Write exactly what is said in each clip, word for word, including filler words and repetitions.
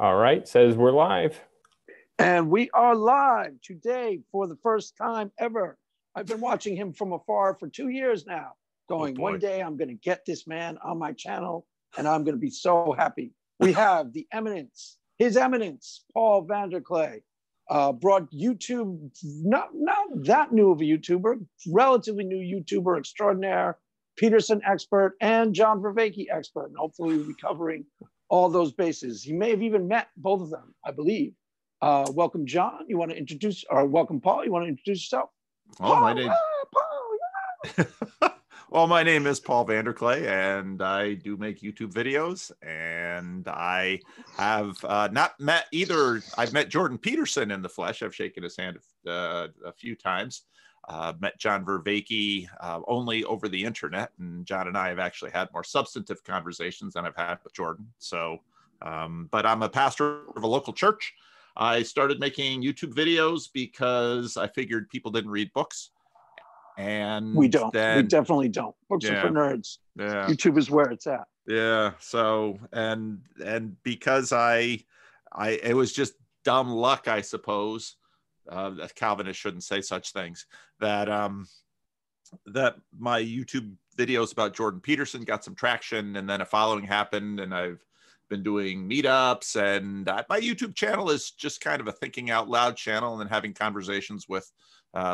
All right, says we're live. And we are live today for the first time ever. I've been watching him from afar for two years now, going, oh one day I'm going to get this man on my channel and I'm going to be so happy. We have the eminence, his eminence, Paul Vanderklay, uh, brought YouTube, not, not that new of a YouTuber, relatively new YouTuber extraordinaire, Peterson expert, and John Vervaeke expert. And hopefully we'll be covering all those bases. He may have even met both of them, I believe. Uh, welcome, John. You want to introduce, or welcome, Paul. You want to introduce yourself? Well, Paul, my name. ah, Paul, yeah. Well, my name is Paul Vanderklay, and I do make YouTube videos. And I have uh, not met either. I've met Jordan Peterson in the flesh. I've shaken his hand uh, a few times. Uh, met John Vervaeke uh, only over the internet, and John and I have actually had more substantive conversations than I've had with Jordan. So, um, but I'm a pastor of a local church. I started making YouTube videos because I figured people didn't read books. And we don't. Then, we definitely don't. Books yeah, are for nerds. Yeah. YouTube is where it's at. Yeah. So, and and because I, I it was just dumb luck, I suppose. Uh, that Calvinists shouldn't say such things. That um, that my YouTube videos about Jordan Peterson got some traction, and then a following happened, and I've been doing meetups, and uh, my YouTube channel is just kind of a thinking out loud channel, and then having conversations with, uh,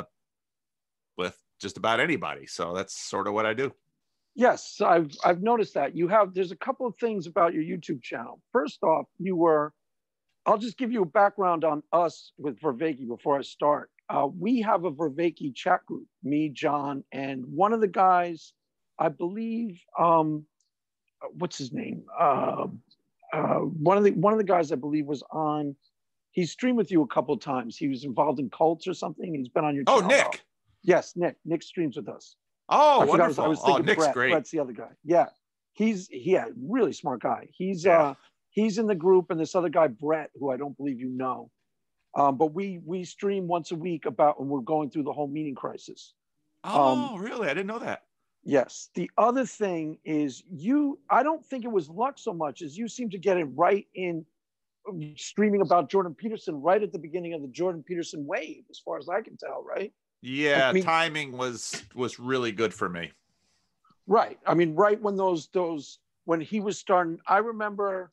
with just about anybody. So that's sort of what I do. Yes, I've I've noticed that you have. There's a couple of things about your YouTube channel. First off, you were. I'll just give you a background on us with Vervaeke before I start. Uh, we have a Vervaeke chat group, me, John, and one of the guys, I believe, um, what's his name? Uh, uh, one of the one of the guys I believe was on. He streamed with you a couple of times. He was involved in cults or something. He's been on your channel. Oh, Nick. Yes, Nick. Nick streams with us. Oh, I wonderful. I was, I was thinking oh, Nick's Brett. great. Brett's the other guy. Yeah, he's yeah, really smart guy. He's yeah. uh. He's in the group, and this other guy, Brett, who I don't believe you know. Um, but we we stream once a week about when we're going through the whole meaning crisis. Oh, um, really? I didn't know that. Yes. The other thing is you, I don't think it was luck so much as you seem to get it right in streaming about Jordan Peterson right at the beginning of the Jordan Peterson wave, as far as I can tell, right? Yeah, I mean, timing was was really good for me. Right. I mean, right when those those when he was starting, I remember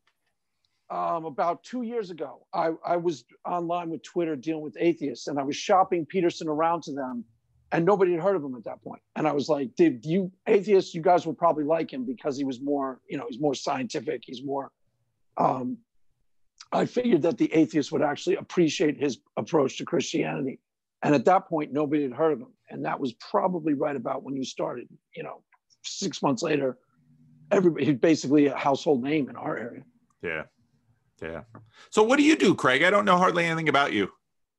Um, about two years ago, I, I was online with Twitter dealing with atheists, and I was shopping Peterson around to them, and nobody had heard of him at that point. And I was like, "Did you atheists? You guys will probably like him because he was more, you know, he's more scientific. He's more." Um, I figured that the atheists would actually appreciate his approach to Christianity, and at that point, nobody had heard of him, and that was probably right about when you started. You know, six months later, everybody, he's basically a household name in our area. Yeah. Yeah. So what do you do, Craig? I don't know hardly anything about you.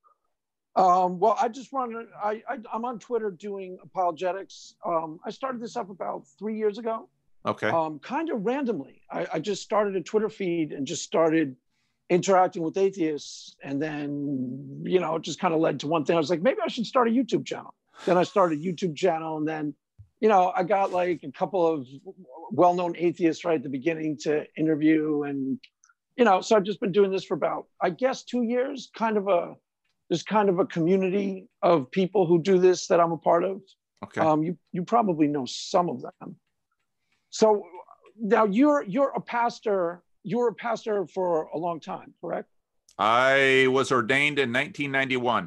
Um, well, I just run, I, I, I'm on Twitter doing apologetics. Um, I started this up about three years ago. Okay. Um, kind of randomly. I, I just started a Twitter feed and just started interacting with atheists. And then, you know, it just kind of led to one thing. I was like, maybe I should start a YouTube channel. Then I started a YouTube channel. And then, you know, I got like a couple of well-known atheists right at the beginning to interview, and you know, so I've just been doing this for about, I guess, two years, kind of a, there's kind of a community of people who do this that I'm a part of. Okay. Um, you, you probably know some of them. So now you're, you're a pastor, you were a pastor for a long time, correct? I was ordained in nineteen ninety-one.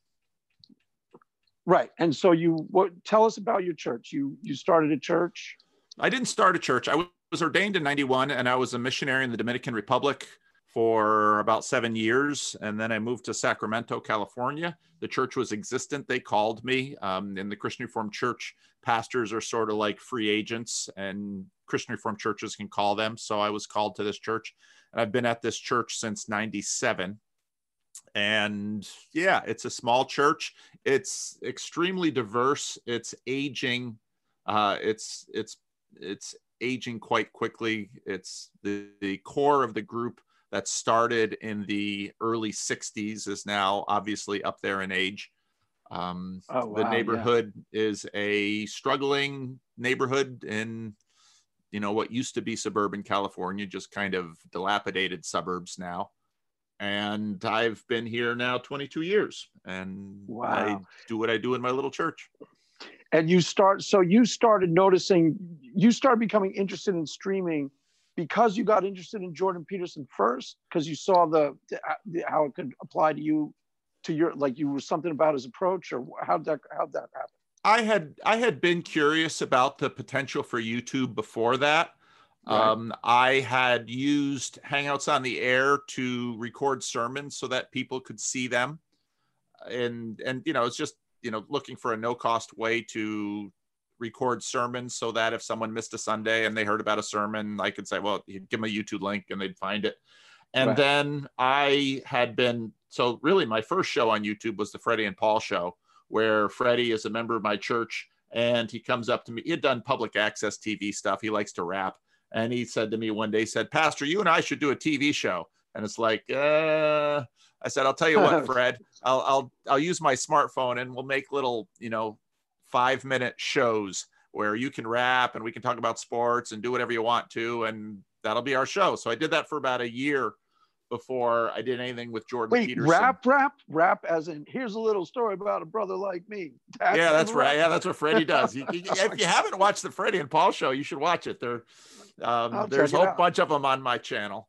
Right. And so you, what, tell us about your church. You, you started a church. I didn't start a church. I was was ordained in ninety-one, and I was a missionary in the Dominican Republic for about seven years. And then I moved to Sacramento, California. The church was existent. They called me. Um, in the Christian Reformed Church, pastors are sort of like free agents, and Christian Reformed churches can call them. So I was called to this church, and I've been at this church since ninety-seven. And yeah, it's a small church. It's extremely diverse. It's aging. Uh, it's, it's, it's, aging quite quickly. It's the, the core of the group that started in the early sixties is now obviously up there in age. Um, oh, wow, the neighborhood yeah. is a struggling neighborhood in you know, what used to be suburban California, just kind of dilapidated suburbs now. And I've been here now twenty-two years, and Wow. I do what I do in my little church. And you start, so you started noticing, you started becoming interested in streaming because you got interested in Jordan Peterson first, because you saw the, the how it could apply to you, to your, like you were something about his approach, or how'd that, how'd that happen? I had, I had been curious about the potential for YouTube before that. Right. Um, I had used Hangouts on the Air to record sermons so that people could see them. And, and, you know, it's just, you know, looking for a no cost way to record sermons so that if someone missed a Sunday and they heard about a sermon, I could say, well, give them a YouTube link and they'd find it. And Right. then I had been, so really my first show on YouTube was the Freddie and Paul show, where Freddie is a member of my church and he comes up to me. He had done public access T V stuff. He likes to rap. And he said to me one day, he said, Pastor, you and I should do a T V show. And it's like, uh, I said, I'll tell you what, Fred, I'll, I'll, I'll use my smartphone and we'll make little, you know, five minute shows where you can rap and we can talk about sports and do whatever you want to. And that'll be our show. So I did that for about a year before I did anything with Jordan Wait, Peterson. rap, rap, rap as in, here's a little story about a brother like me. That's yeah, that's rap. right. Yeah, that's what Freddie does. You, you, if you haven't watched the Freddie and Paul show, you should watch it. There, um, there's a whole out. bunch of them on my channel.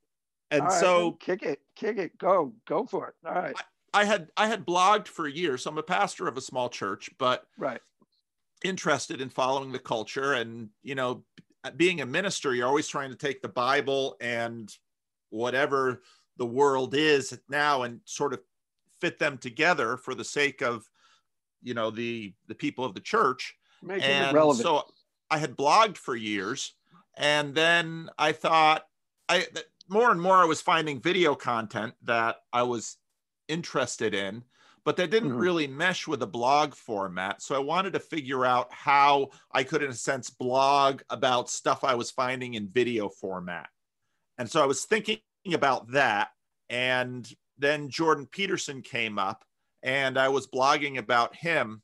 And All right, so kick it, kick it, go, go for it. All right. I, I had I had blogged for years. So I'm a pastor of a small church, but right. interested in following the culture. And, you know, being a minister, you're always trying to take the Bible and whatever the world is now and sort of fit them together for the sake of, you know, the the people of the church. Making and it relevant. So I had blogged for years, and then I thought I that more and more I was finding video content that I was interested in, but that didn't mm-hmm. really mesh with a blog format. So I wanted to figure out how I could, in a sense, blog about stuff I was finding in video format. And so I was thinking about that. And then Jordan Peterson came up and I was blogging about him,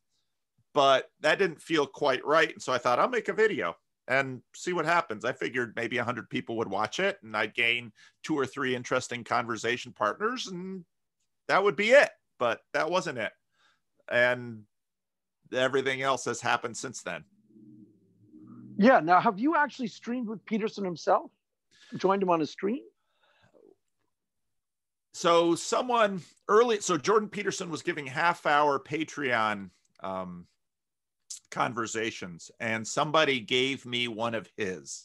but that didn't feel quite right. And so I thought I'll make a video and see what happens. I figured maybe a hundred people would watch it and I'd gain two or three interesting conversation partners and that would be it. But that wasn't it. And everything else has happened since then. Yeah. Now, have you actually streamed with Peterson himself? Joined him on a stream? So someone early, so Jordan Peterson was giving half hour Patreon um, conversations and somebody gave me one of his.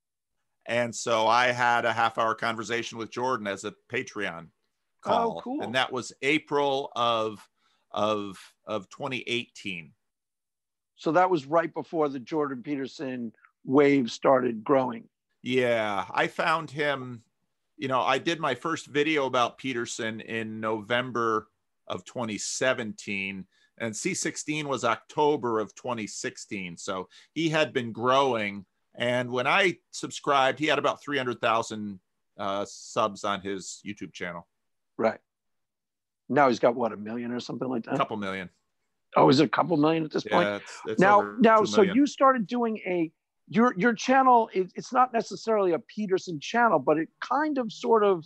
And so I had a half hour conversation with Jordan as a Patreon call. Oh, cool. And that was April of, of, of twenty eighteen. So that was right before the Jordan Peterson wave started growing. Yeah, I found him, you know, I did my first video about Peterson in November of twenty seventeen, and C sixteen was October of twenty sixteen. So he had been growing. And when I subscribed, he had about three hundred thousand uh, subs on his YouTube channel. Right. Now he's got what, a million or something like that? A couple million. Oh, is it a couple million at this yeah, point? It's, it's now, now, so you started doing a, your your channel, it, it's not necessarily a Peterson channel, but it kind of sort of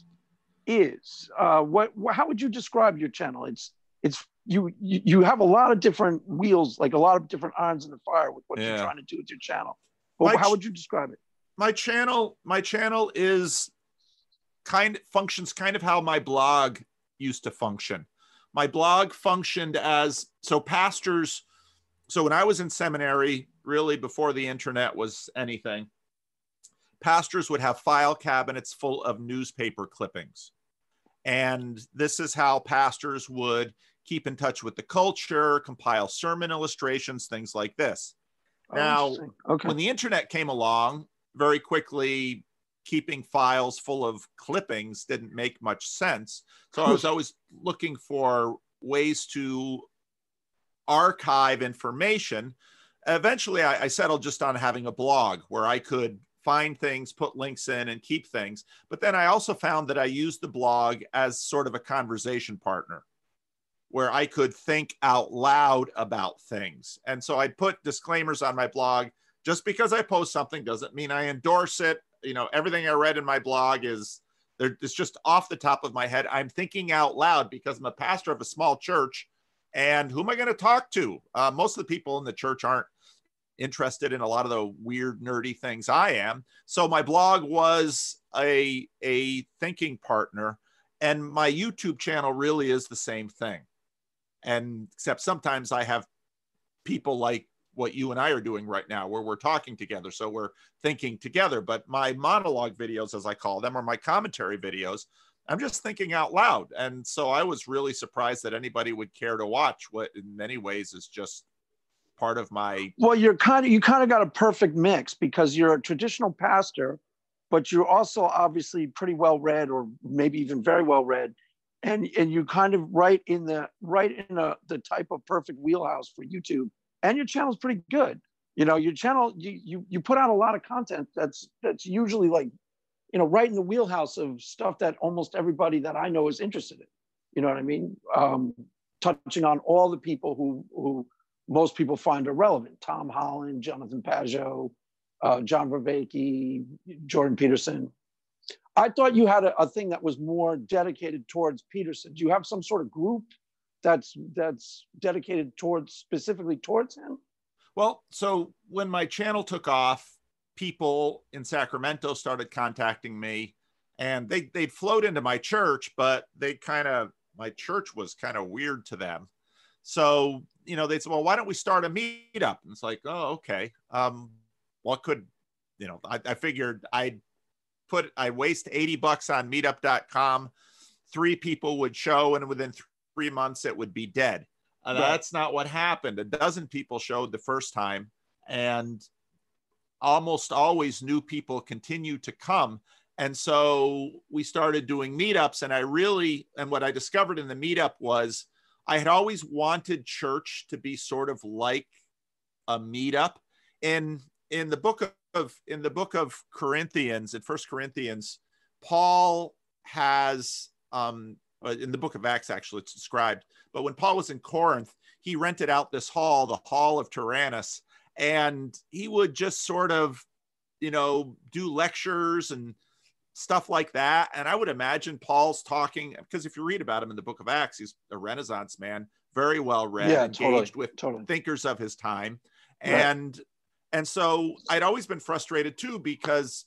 is. Uh, what, how would you describe your channel? It's, it's, you, you, you have a lot of different wheels, like a lot of different irons in the fire with what yeah. you're trying to do with your channel. Well, how would you describe it? My channel, my channel is kind of functions kind of how my blog used to function. My blog functioned as, so pastors, so when I was in seminary, really before the internet was anything, pastors would have file cabinets full of newspaper clippings. And this is how pastors would keep in touch with the culture, compile sermon illustrations, things like this. Oh, now, okay. When the internet came along, very quickly, keeping files full of clippings didn't make much sense. So I was always looking for ways to archive information. Eventually, I, I settled just on having a blog where I could find things, put links in, and keep things. But then I also found that I used the blog as sort of a conversation partner, where I could think out loud about things. And so I'd put disclaimers on my blog just because I post something doesn't mean I endorse it. You know, everything I read in my blog is there. It's just off the top of my head. I'm thinking out loud because I'm a pastor of a small church, and who am I going to talk to? Uh, most of the people in the church aren't interested in a lot of the weird, nerdy things I am. So my blog was a, a thinking partner, and my YouTube channel really is the same thing. And except sometimes I have people like what you and I are doing right now, where we're talking together. So we're thinking together, but my monologue videos, as I call them, or my commentary videos, I'm just thinking out loud. And so I was really surprised that anybody would care to watch what in many ways is just part of my. Well, you're kind of, you kind of got a perfect mix because you're a traditional pastor, but you're also obviously pretty well read, or maybe even very well read. And, and you kind of right in the, right in a, the type of perfect wheelhouse for YouTube. And your channel's pretty good. You know, your channel, you, you, you put out a lot of content that's, that's usually like, you know, right in the wheelhouse of stuff that almost everybody that I know is interested in. You know what I mean? Um, touching on all the people who, who most people find are relevant. Tom Holland, Jonathan Pageau, uh, John Vervaeke, Jordan Peterson. I thought you had a, a thing that was more dedicated towards Peterson. Do you have some sort of group that's that's dedicated towards, specifically towards him? Well, so when my channel took off, people in Sacramento started contacting me, and they, they'd float into my church, but they kind of, my church was kind of weird to them. So, you know, they'd say, well, why don't we start a meetup? And it's like, oh, okay. Um, what could, you know, I, I figured I'd put, I waste eighty bucks on meetup dot com. Three people would show, and within three months it would be dead. Uh, right. That's not what happened. A dozen people showed the first time, and almost always new people continue to come. And so we started doing meetups, and I really, and what I discovered in the meetup was I had always wanted church to be sort of like a meetup. In, in the book of, in the book of Corinthians, in First Corinthians, Paul has, um, in the book of Acts, actually, it's described, but when Paul was in Corinth, he rented out this hall, the Hall of Tyrannus, and he would just sort of, you know, do lectures and stuff like that. And I would imagine Paul's talking, because if you read about him in the book of Acts, he's a Renaissance man, very well read, yeah, engaged totally, with totally. thinkers of his time. And, right. and so I'd always been frustrated too, because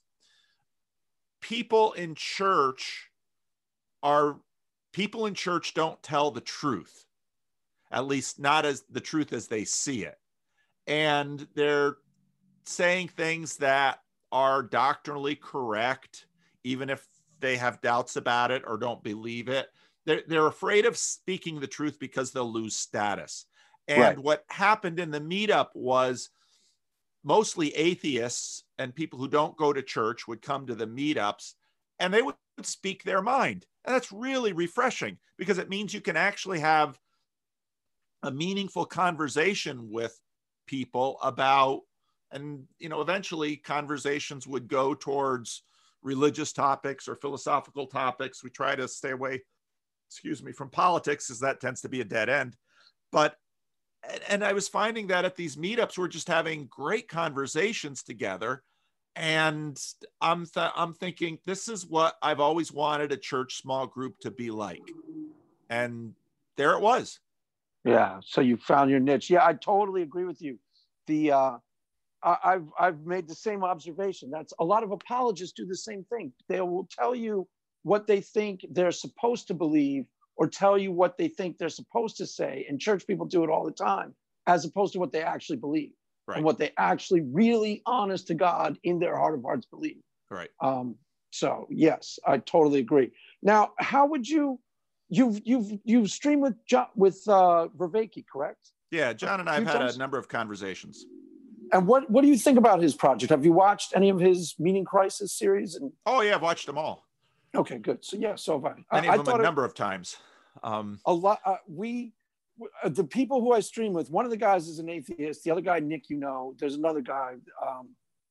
people in church are, people in church don't tell the truth, at least not as the truth as they see it. And they're saying things that are doctrinally correct, even if they have doubts about it or don't believe it. They're, they're afraid of speaking the truth because they'll lose status. And right. what happened in the meetup was mostly atheists and people who don't go to church would come to the meetups, and they would speak their mind. And that's really refreshing, because it means you can actually have a meaningful conversation with people about, and, you know, eventually conversations would go towards religious topics or philosophical topics. We try to stay away, excuse me, from politics, as that tends to be a dead end. But, and I was finding that at these meetups, we're just having great conversations together. And I'm, th- I'm thinking, this is what I've always wanted a church small group to be like. And there it was. Yeah, so you found your niche. Yeah, I totally agree with you. The uh, I, I've I've made the same observation. That's a lot of apologists do the same thing. They will tell you what they think they're supposed to believe, or tell you what they think they're supposed to say. And church people do it all the time, as opposed to what they actually believe, right. and what they actually really, honest to God, in their heart of hearts believe. Right. Um, so yes, I totally agree. Now, how would you? You've you've you've streamed with John, with uh, Vervaeke, correct? Yeah, John and I have had times? a number of conversations. And what what do you think about his project? Have you watched any of his Meaning Crisis series? And oh yeah, I've watched them all. Okay, good. So yeah, so have I. Many I, of I them a it, number of times. Um, a lot. Uh, we the people who I stream with. One of the guys is an atheist. The other guy, Nick, you know. There's another guy. Um,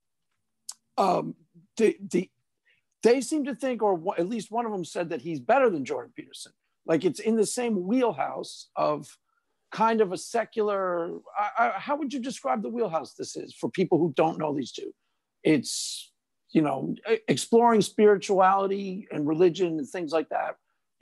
um, the the they seem to think, or w- at least one of them said that he's better than Jordan Peterson. Like it's in the same wheelhouse of kind of a secular, I, I, how would you describe the wheelhouse this is for people who don't know these two? It's, you know, exploring spirituality and religion and things like that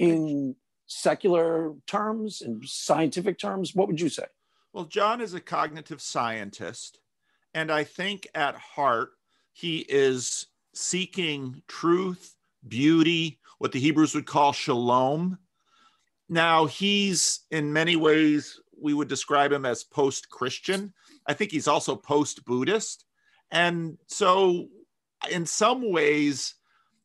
in secular terms and scientific terms. What would you say? Well, John is a cognitive scientist, and I think at heart, he is seeking truth, beauty, what the Hebrews would call shalom. Now, he's in many ways, we would describe him as post-Christian. I think he's also post-Buddhist. And so in some ways,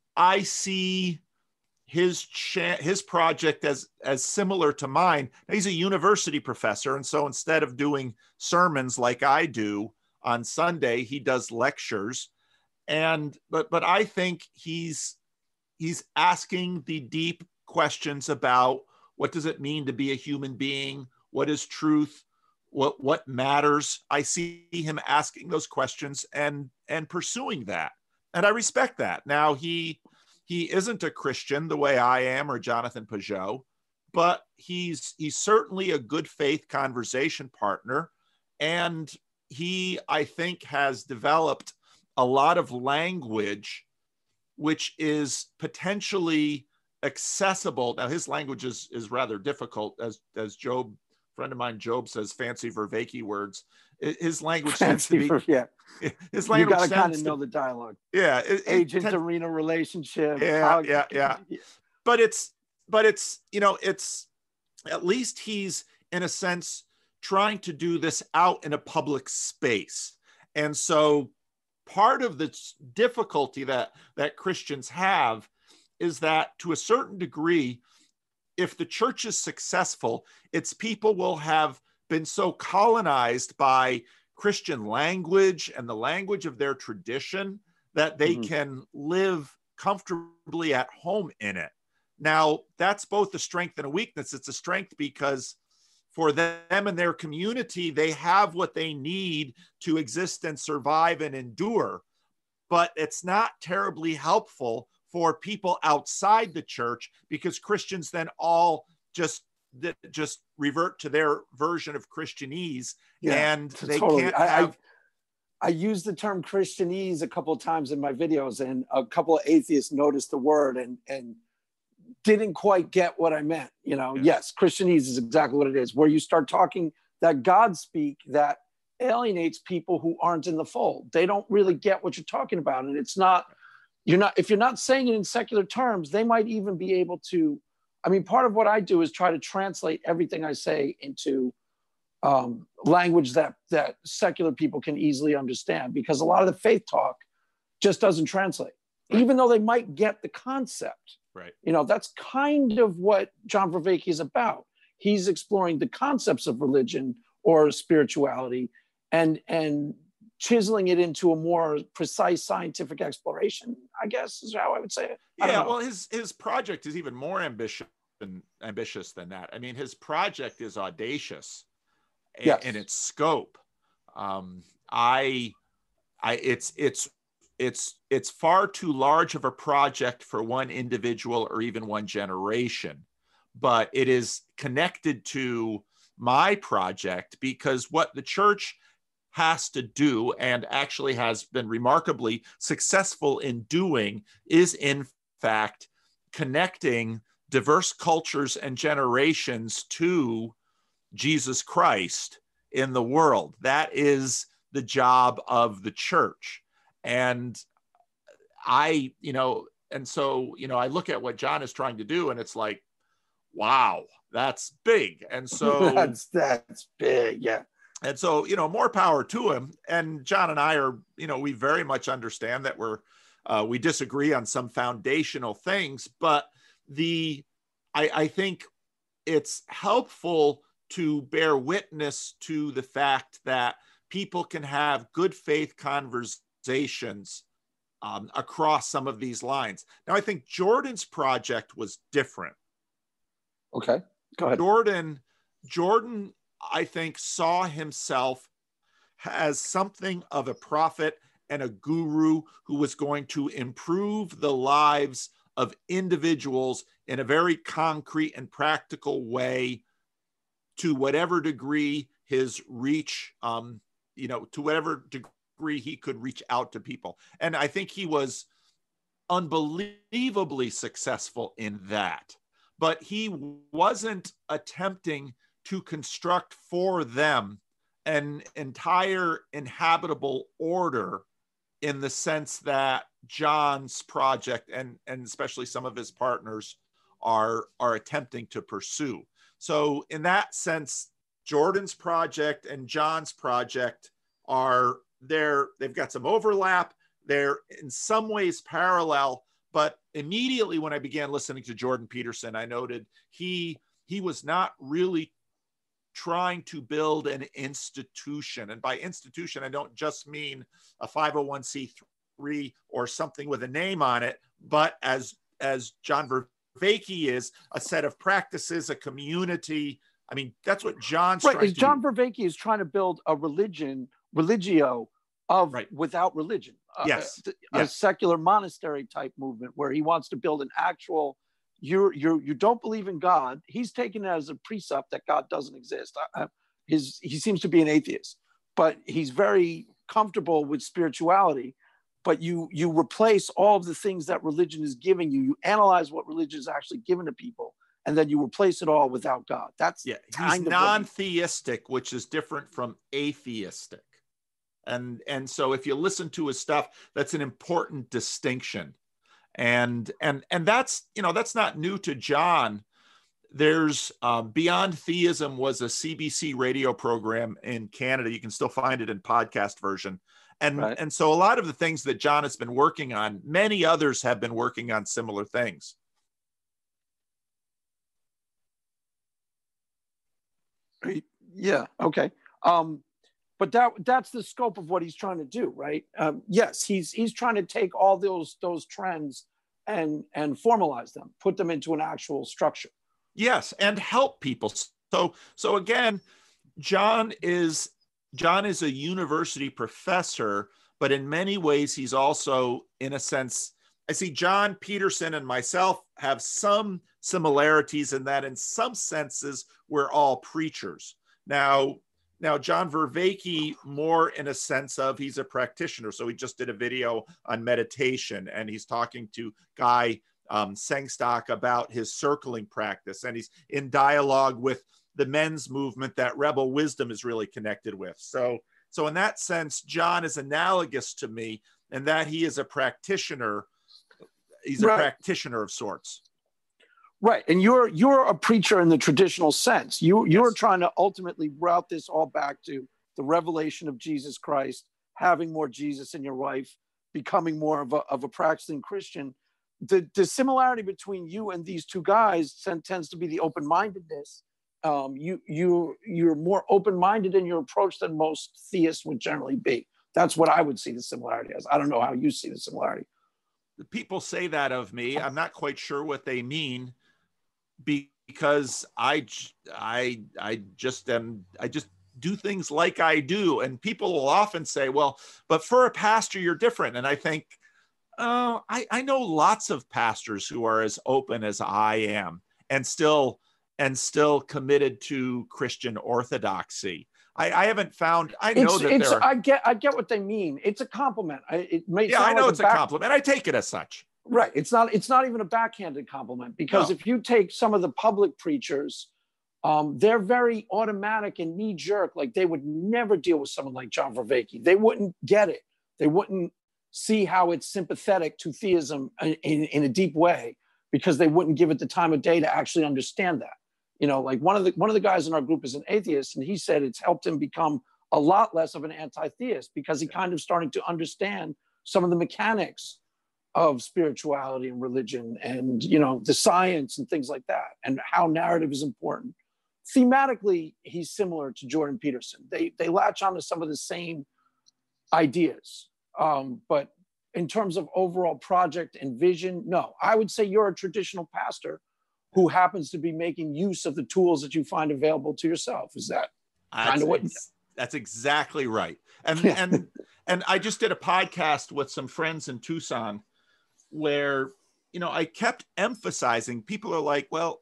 I see his cha- his project as, as similar to mine. Now, he's a university professor. And so instead of doing sermons like I do on Sunday, he does lectures. And but but I think he's he's asking the deep questions about what does it mean to be a human being? What is truth? What what matters? I see him asking those questions and and pursuing that. And I respect that. Now, he he isn't a Christian the way I am or Jonathan Pageau, but he's he's certainly a good faith conversation partner. And he, I think, has developed a lot of language which is potentially accessible. Now, his language is, is rather difficult, as as Job, friend of mine, Job says, fancy Vervaeke words. His language tends to be, for, yeah. His language you got to kind of to, know the dialogue. Yeah, it, agent it, arena relationship. Yeah, how, yeah, yeah. But it's, but it's, you know, it's at least he's in a sense trying to do this out in a public space, and so part of the difficulty that that Christians have is that to a certain degree, if the church is successful, its people will have been so colonized by Christian language and the language of their tradition that they mm-hmm. can live comfortably at home in it. Now, that's both a strength and a weakness. It's a strength because for them and their community, they have what they need to exist and survive and endure. But it's not terribly helpful for people outside the church because Christians then all just just revert to their version of Christianese, yeah, and they totally. can't have. I, I, I use the term Christianese a couple of times in my videos, and a couple of atheists noticed the word and and didn't quite get what I meant. You know, yeah. Yes, Christianese is exactly what it is, where you start talking that God speak that alienates people who aren't in the fold. They don't really get what you're talking about, and it's not. You're not, if you're not saying it in secular terms, they might even be able to, I mean, part of what I do is try to translate everything I say into um, language that, that secular people can easily understand, because a lot of the faith talk just doesn't translate, right. Even though they might get the concept. Right. You know, that's kind of what John Vervaeke is about. He's exploring the concepts of religion or spirituality and, and, chiseling it into a more precise scientific exploration, I guess is how I would say it. Yeah, well, his his project is even more ambitious than ambitious than that. I mean, his project is audacious in, yes. in its scope. Um, I, I, it's it's it's it's far too large of a project for one individual or even one generation, but it is connected to my project because what the church has to do and actually has been remarkably successful in doing is in fact connecting diverse cultures and generations to Jesus Christ in the world. That is the job of the church. And I, you know, and so, you know, I look at what John is trying to do and it's like, wow, that's big. And so that's, that's big. Yeah. And so, you know, more power to him. And John and I are, you know, we very much understand that we're, uh, we disagree on some foundational things, but the, I, I think it's helpful to bear witness to the fact that people can have good faith conversations um, across some of these lines. Now, I think Jordan's project was different. Okay, go ahead. Jordan, Jordan, I think, saw himself as something of a prophet and a guru who was going to improve the lives of individuals in a very concrete and practical way to whatever degree his reach, um, you know, to whatever degree he could reach out to people. And I think he was unbelievably successful in that. But he wasn't attempting to construct for them an entire inhabitable order in the sense that John's project and, and especially some of his partners are, are attempting to pursue. So in that sense, Jordan's project and John's project are there. They've got some overlap. They're in some ways parallel, but immediately when I began listening to Jordan Peterson, I noted he, he was not really trying to build an institution. And by institution, I don't just mean a five oh one c three or something with a name on it, but as, as John Vervaeke is, a set of practices, a community. I mean, that's what John's right. trying Is to John do. Vervaeke is trying to build a religion, religio of Right. without religion. Yes. Uh, a, yes. a secular monastery type movement where he wants to build an actual, you're, you're, you don't believe in God. He's taken it as a precept that God doesn't exist. I, I, his, he seems to be an atheist, but he's very comfortable with spirituality. But you, you replace all of the things that religion is giving you. You analyze what religion is actually given to people, and then you replace it all without God. That's yeah. He's kind of non-theistic, which is different from atheistic. And, and so if you listen to his stuff, that's an important distinction. And, and, and that's, you know, that's not new to John. There's um, Beyond Theism was a C B C radio program in Canada. You can still find it in podcast version. And, Right. and so a lot of the things that John has been working on, many others have been working on similar things. Yeah. Okay. Um, but that that's the scope of what he's trying to do, right? Um, yes, he's he's trying to take all those those trends and and formalize them, put them into an actual structure. Yes, and help people. So so again, John is John is a university professor, but in many ways he's also, in a sense, I see John Peterson and myself have some similarities in that in some senses we're all preachers. Now, now John Vervaeke more in a sense of he's a practitioner. So he just did a video on meditation and he's talking to Guy um, Sengstock about his circling practice. And he's in dialogue with the men's movement that Rebel Wisdom is really connected with. So, so in that sense, John is analogous to me in that he is a practitioner. He's a Right. practitioner of sorts. Right. And you're you're a preacher in the traditional sense. You you're Yes. trying to ultimately route this all back to the revelation of Jesus Christ, having more Jesus in your life, becoming more of a of a practicing Christian. The the similarity between you and these two guys tends to be the open-mindedness. Um, you you you're more open-minded in your approach than most theists would generally be. That's what I would see the similarity as. I don't know how you see the similarity. People say that of me. I'm not quite sure what they mean because I, I, I just am, I just do things like I do. And people will often say, well, but for a pastor, you're different. And I think, oh, I, I know lots of pastors who are as open as I am and still, and still committed to Christian orthodoxy. I, I haven't found, I know It's, that it's, there are, I get I get what they mean. It's a compliment. I, it may yeah, sound I know like it's a, back, compliment. I take it as such. Right. It's not it's not even a backhanded compliment because No. if you take some of the public preachers, um, they're very automatic and knee jerk. Like they would never deal with someone like John Vervaeke. They wouldn't get it. They wouldn't see how it's sympathetic to theism in, in, in a deep way because they wouldn't give it the time of day to actually understand that. You know, like one of the one of the guys in our group is an atheist, and he said it's helped him become a lot less of an anti-theist because he kind of starting to understand some of the mechanics of spirituality and religion and, you know, the science and things like that and how narrative is important. Thematically, he's similar to Jordan Peterson. They, they latch onto some of the same ideas. Um, but in terms of overall project and vision, no, I would say you're a traditional pastor who happens to be making use of the tools that you find available to yourself. Is that kind of what? That's exactly right. And Yeah. and and I just did a podcast with some friends in Tucson where, you know, I kept emphasizing, people are like, well,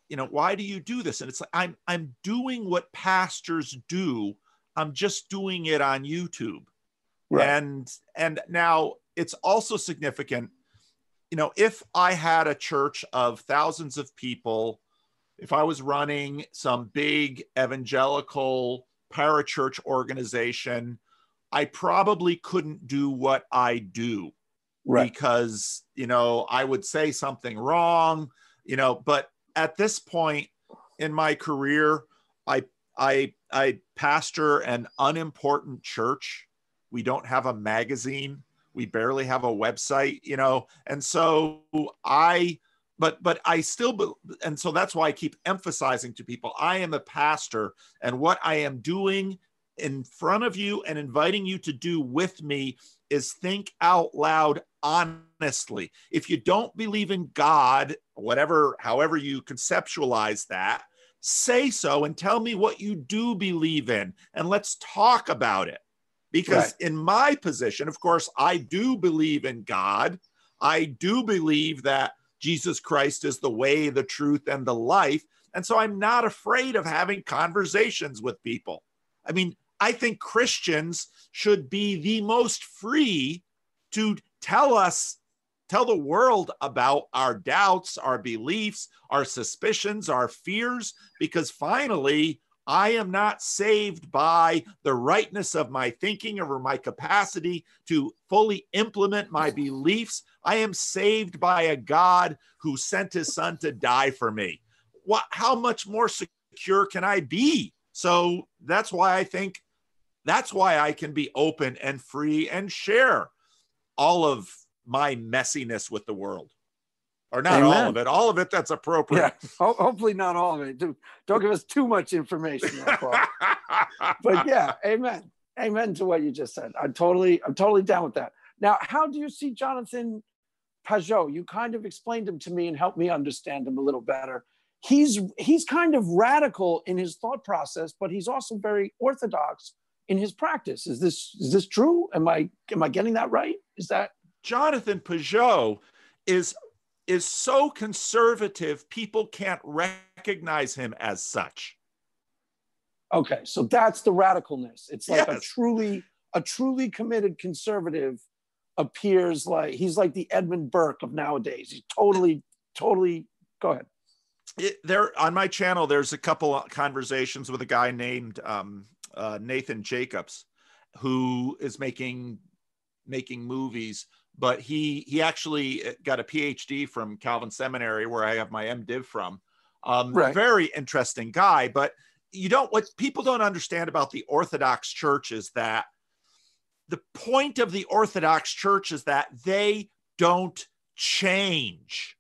you know, why do you do this? And it's like, I'm, I'm doing what pastors do. I'm just doing it on YouTube. Right. And, and now it's also significant, you know, if I had a church of thousands of people, if I was running some big evangelical parachurch organization, I probably couldn't do what I do. Right. Because, you know, I would say something wrong, you know, but at this point in my career, I, I, I pastor an unimportant church. We don't have a magazine. We barely have a website, you know, and so I, but, but I still, and so that's why I keep emphasizing to people, I am a pastor, and what I am doing in front of you and inviting you to do with me is think out loud honestly. If you don't believe in God, whatever, however you conceptualize that, say so and tell me what you do believe in, and let's talk about it. Because right. in my position, of course, I do believe in God. I do believe that Jesus Christ is the way, the truth, and the life. And so I'm not afraid of having conversations with people. I mean, I think Christians should be the most free to tell us, tell the world about our doubts, our beliefs, our suspicions, our fears, because finally, I am not saved by the rightness of my thinking or my capacity to fully implement my beliefs. I am saved by a God who sent his son to die for me. What, how much more secure can I be? So that's why I think, that's why I can be open and free and share all of my messiness with the world. Or not Amen. all of it, all of it that's appropriate. Yeah, Ho- hopefully not all of it. Don't give us too much information. But yeah, amen. Amen to what you just said. I'm totally, I'm totally down with that. Now, how do you see Jonathan Pageau? You kind of explained him to me and helped me understand him a little better. He's, he's kind of radical in his thought process, but he's also very orthodox in his practice. Is this, is this true? Am I, am I getting that right? Is that? Jonathan Pageau is is so conservative, people can't recognize him as such. Okay, so that's the radicalness. It's like yes. a truly, a truly committed conservative appears like, he's like the Edmund Burke of nowadays. He's totally, totally, go ahead. It, there, on my channel, there's a couple of conversations with a guy named um, uh, Nathan Jacobs, who is making, making movies. But he he actually got a P H D from Calvin Seminary, where I have my MDiv from. Um, right. Very interesting guy. But you don't, what people don't understand about the Orthodox Church is that the point of the Orthodox Church is that they don't change.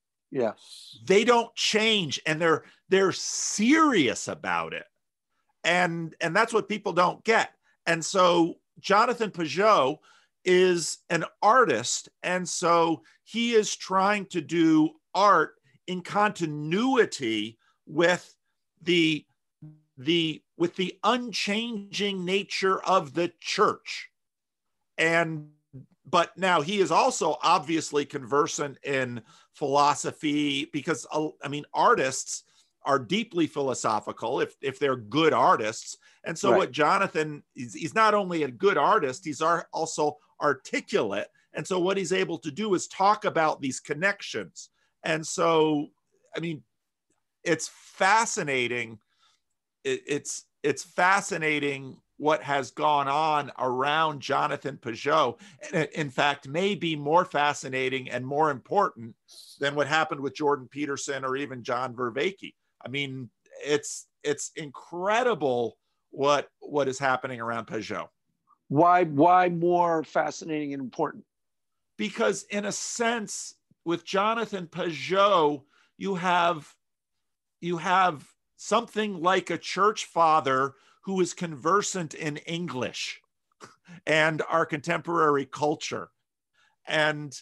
Yes. They don't change, and they're they're serious about it. And and that's what people don't get. And so Jonathan Pageau is an artist, and so he is trying to do art in continuity with the the with the unchanging nature of the church. And but now he is also obviously conversant in philosophy, because I mean artists are deeply philosophical if if they're good artists. And so right. what Jonathan is, he's not only a good artist, he's also articulate. And so what he's able to do is talk about these connections. And so, I mean, it's fascinating. It, it's, it's fascinating what has gone on around Jonathan Pageau. And in fact, may be more fascinating and more important than what happened with Jordan Peterson or even John Vervaeke. I mean, it's, it's incredible what, what is happening around Pageau. Why, why more fascinating and important? Because in a sense, with Jonathan Pageau, you have, you have something like a church father who is conversant in English and our contemporary culture. And,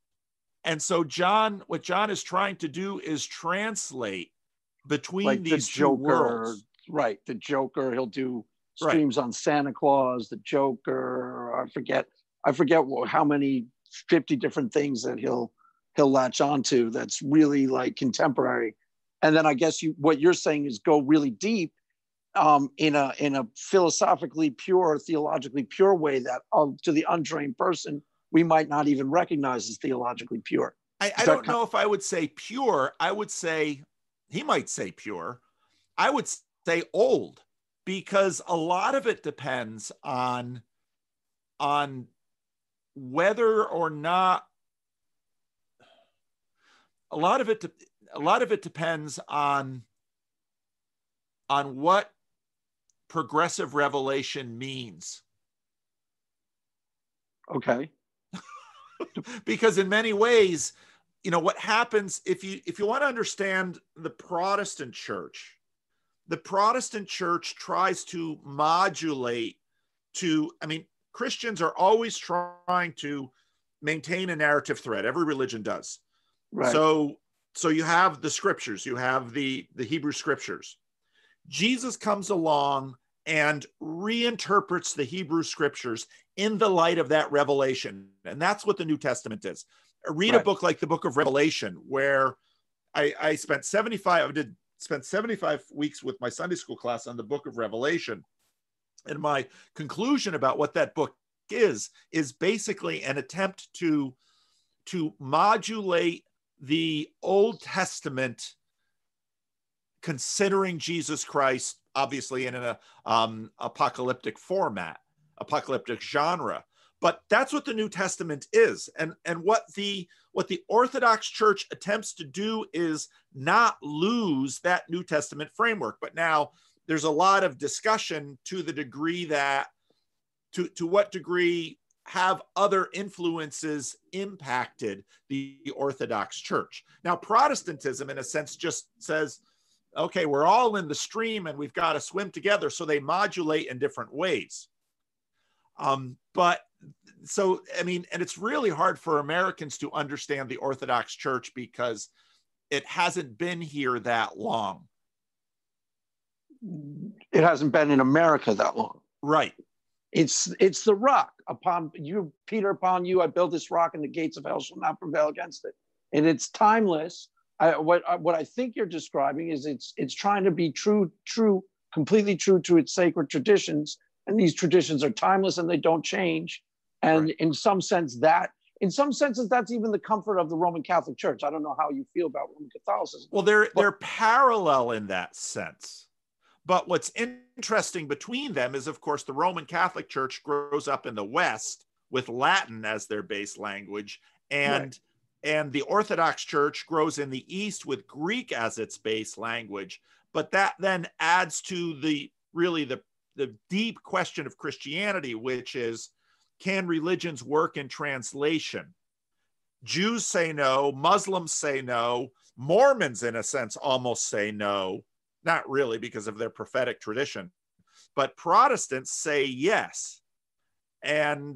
and so John, what John is trying to do is translate between like these the two Joker, worlds. Right, the Joker, he'll do streams right. on Santa Claus, the Joker, I forget, I forget how many fifty different things that he'll he'll latch onto that's really like contemporary. and then I guess you what you're saying is go really deep um, in a in a philosophically pure, theologically pure way that uh, to the untrained person we might not even recognize as theologically pure. I, I don't know if I would say pure. I would say, he might say pure. I would say old, because a lot of it depends on, on whether or not, a lot of it, a lot of it depends on, on what progressive revelation means. Okay. Because in many ways, you know, what happens if you if you want to understand the Protestant church, the Protestant church tries to modulate to, I mean, Christians are always trying to maintain a narrative thread. Every religion does. Right. So, so you have the scriptures, you have the, the Hebrew scriptures. Jesus comes along and reinterprets the Hebrew scriptures in the light of that revelation. And that's what the New Testament is. Read right. a book like the Book of Revelation, where I, I spent seventy-five, I did spend seventy-five weeks with my Sunday school class on the Book of Revelation. And my conclusion about what that book is, is basically an attempt to, to modulate the Old Testament, considering Jesus Christ, obviously in an um, apocalyptic format, apocalyptic genre. But that's what the New Testament is. And, and what the what the Orthodox Church attempts to do is not lose that New Testament framework. But now there's a lot of discussion to the degree that, to, to what degree have other influences impacted the Orthodox Church. Now, Protestantism, in a sense, just says, okay, we're all in the stream and we've got to swim together. So they modulate in different ways. Um, but so, I mean, and it's really hard for Americans to understand the Orthodox Church because it hasn't been here that long. It hasn't been in America that long. Right. It's it's the rock upon you, Peter, upon you I build this rock, and the gates of hell shall not prevail against it. And it's timeless. I, what what I think you're describing is it's it's trying to be true, true, completely true to its sacred traditions, and these traditions are timeless and they don't change. And right. in some sense, that in some senses, that's even the comfort of the Roman Catholic Church. I don't know how you feel about Roman Catholicism. Well, they're but, they're parallel in that sense. But what's interesting between them is, of course, the Roman Catholic Church grows up in the West with Latin as their base language, and right. and the Orthodox Church grows in the East with Greek as its base language. But that then adds to the really the, the deep question of Christianity, which is, can religions work in translation? Jews say no, Muslims say no, Mormons, in a sense, almost say no. Not really because of their prophetic tradition, but Protestants say yes. And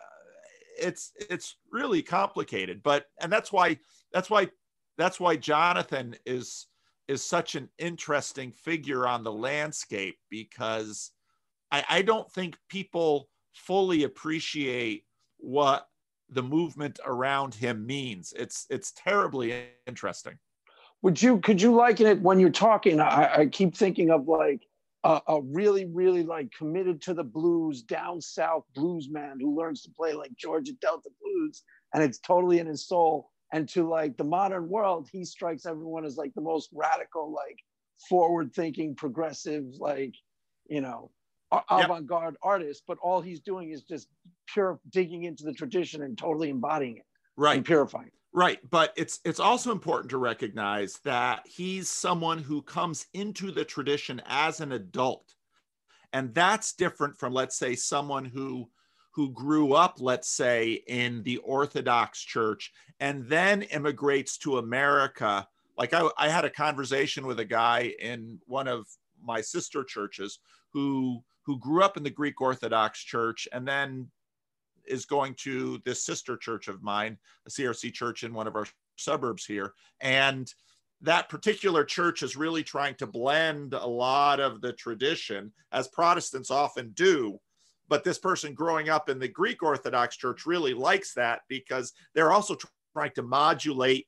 uh, it's it's really complicated, but and that's why that's why that's why Jonathan is is such an interesting figure on the landscape, because I, I don't think people fully appreciate what the movement around him means. It's it's terribly interesting. Would you, could you liken it when you're talking? I, I keep thinking of like a, a really, really like committed to the blues, down south blues man who learns to play like Georgia Delta blues, and it's totally in his soul. And to like the modern world, he strikes everyone as like the most radical, like forward thinking, progressive, like, you know, avant-garde yep. artist. But all he's doing is just pure digging into the tradition and totally embodying it, right, and purifying it. Right. But it's it's also important to recognize that he's someone who comes into the tradition as an adult. And that's different from, let's say, someone who who grew up, let's say, in the Orthodox Church and then immigrates to America. Like I, I had a conversation with a guy in one of my sister churches who who grew up in the Greek Orthodox Church and then is going to this sister church of mine, a C R C church in one of our suburbs here. And that particular church is really trying to blend a lot of the tradition, as Protestants often do. But this person growing up in the Greek Orthodox Church really likes that, because they're also trying to modulate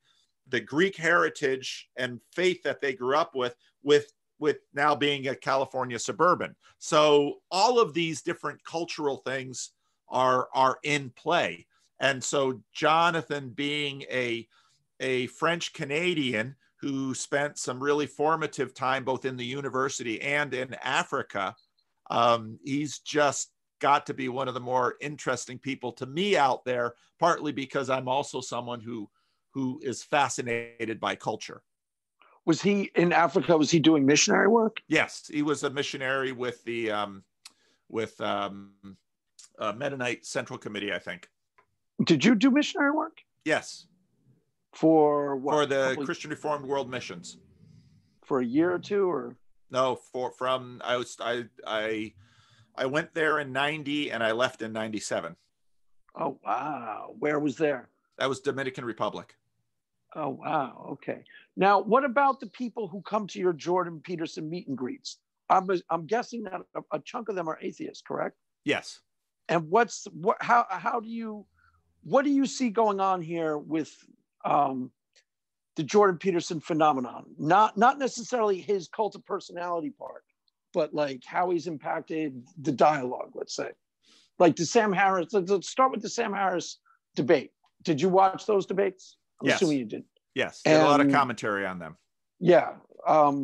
the Greek heritage and faith that they grew up with, with, with now being a California suburban. So all of these different cultural things are, are in play. And so Jonathan, being a, a French Canadian who spent some really formative time both in the university and in Africa, um, he's just got to be one of the more interesting people to me out there, partly because I'm also someone who, who is fascinated by culture. Was he in Africa? Was he doing missionary work? Yes, he was a missionary with the um, with um, uh, Mennonite Central Committee, I think. Did you do missionary work? Yes. For what? For the Couple, Christian Reformed World Missions. For a year or two, or no? For from I was I I I went there in ninety and I left in ninety-seven. Oh wow! Where was there? That was Dominican Republic. Oh wow! Okay. Now, what about the people who come to your Jordan Peterson meet and greets? I'm I'm guessing that a, a chunk of them are atheists, correct? Yes. And what's what? How how do you what do you see going on here with um, the Jordan Peterson phenomenon? Not not necessarily his cult of personality part, but like how he's impacted the dialogue. Let's say, like the Sam Harris. Let's, let's start with the Sam Harris debate. Did you watch those debates? I'm yes. assuming you did. Yes, did a lot of commentary on them. Yeah. Um,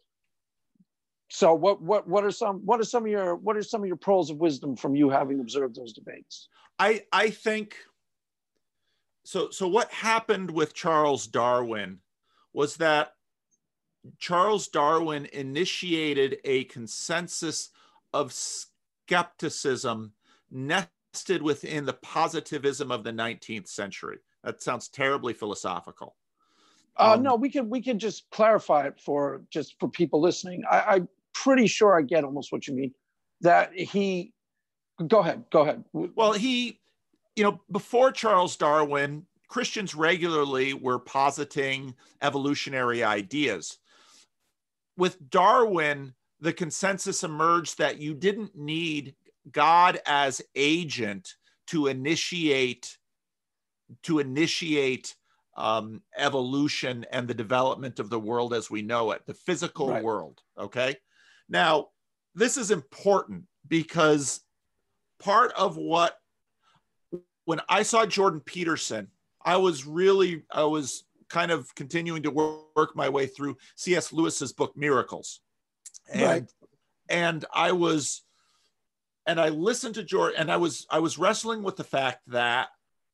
so what what what are some what are some of your what are some of your pearls of wisdom from you having observed those debates? I I think so. So what happened with Charles Darwin was that Charles Darwin initiated a consensus of skepticism nested within the positivism of the nineteenth century. That sounds terribly philosophical. Uh, um, no, we can we can just clarify it for just for people listening. I, I'm pretty sure I get almost what you mean. That he, go ahead, go ahead. Well, he, you know, before Charles Darwin, Christians regularly were positing evolutionary ideas. With Darwin, the consensus emerged that you didn't need God as agent to initiate to initiate um, evolution and the development of the world as we know it, the physical right. world. Okay. Now, this is important because part of what, when I saw Jordan Peterson, I was really, I was kind of continuing to work, work my way through C S Lewis's book, Miracles. And, right. and I was, and I listened to Jordan, and I was, I was wrestling with the fact that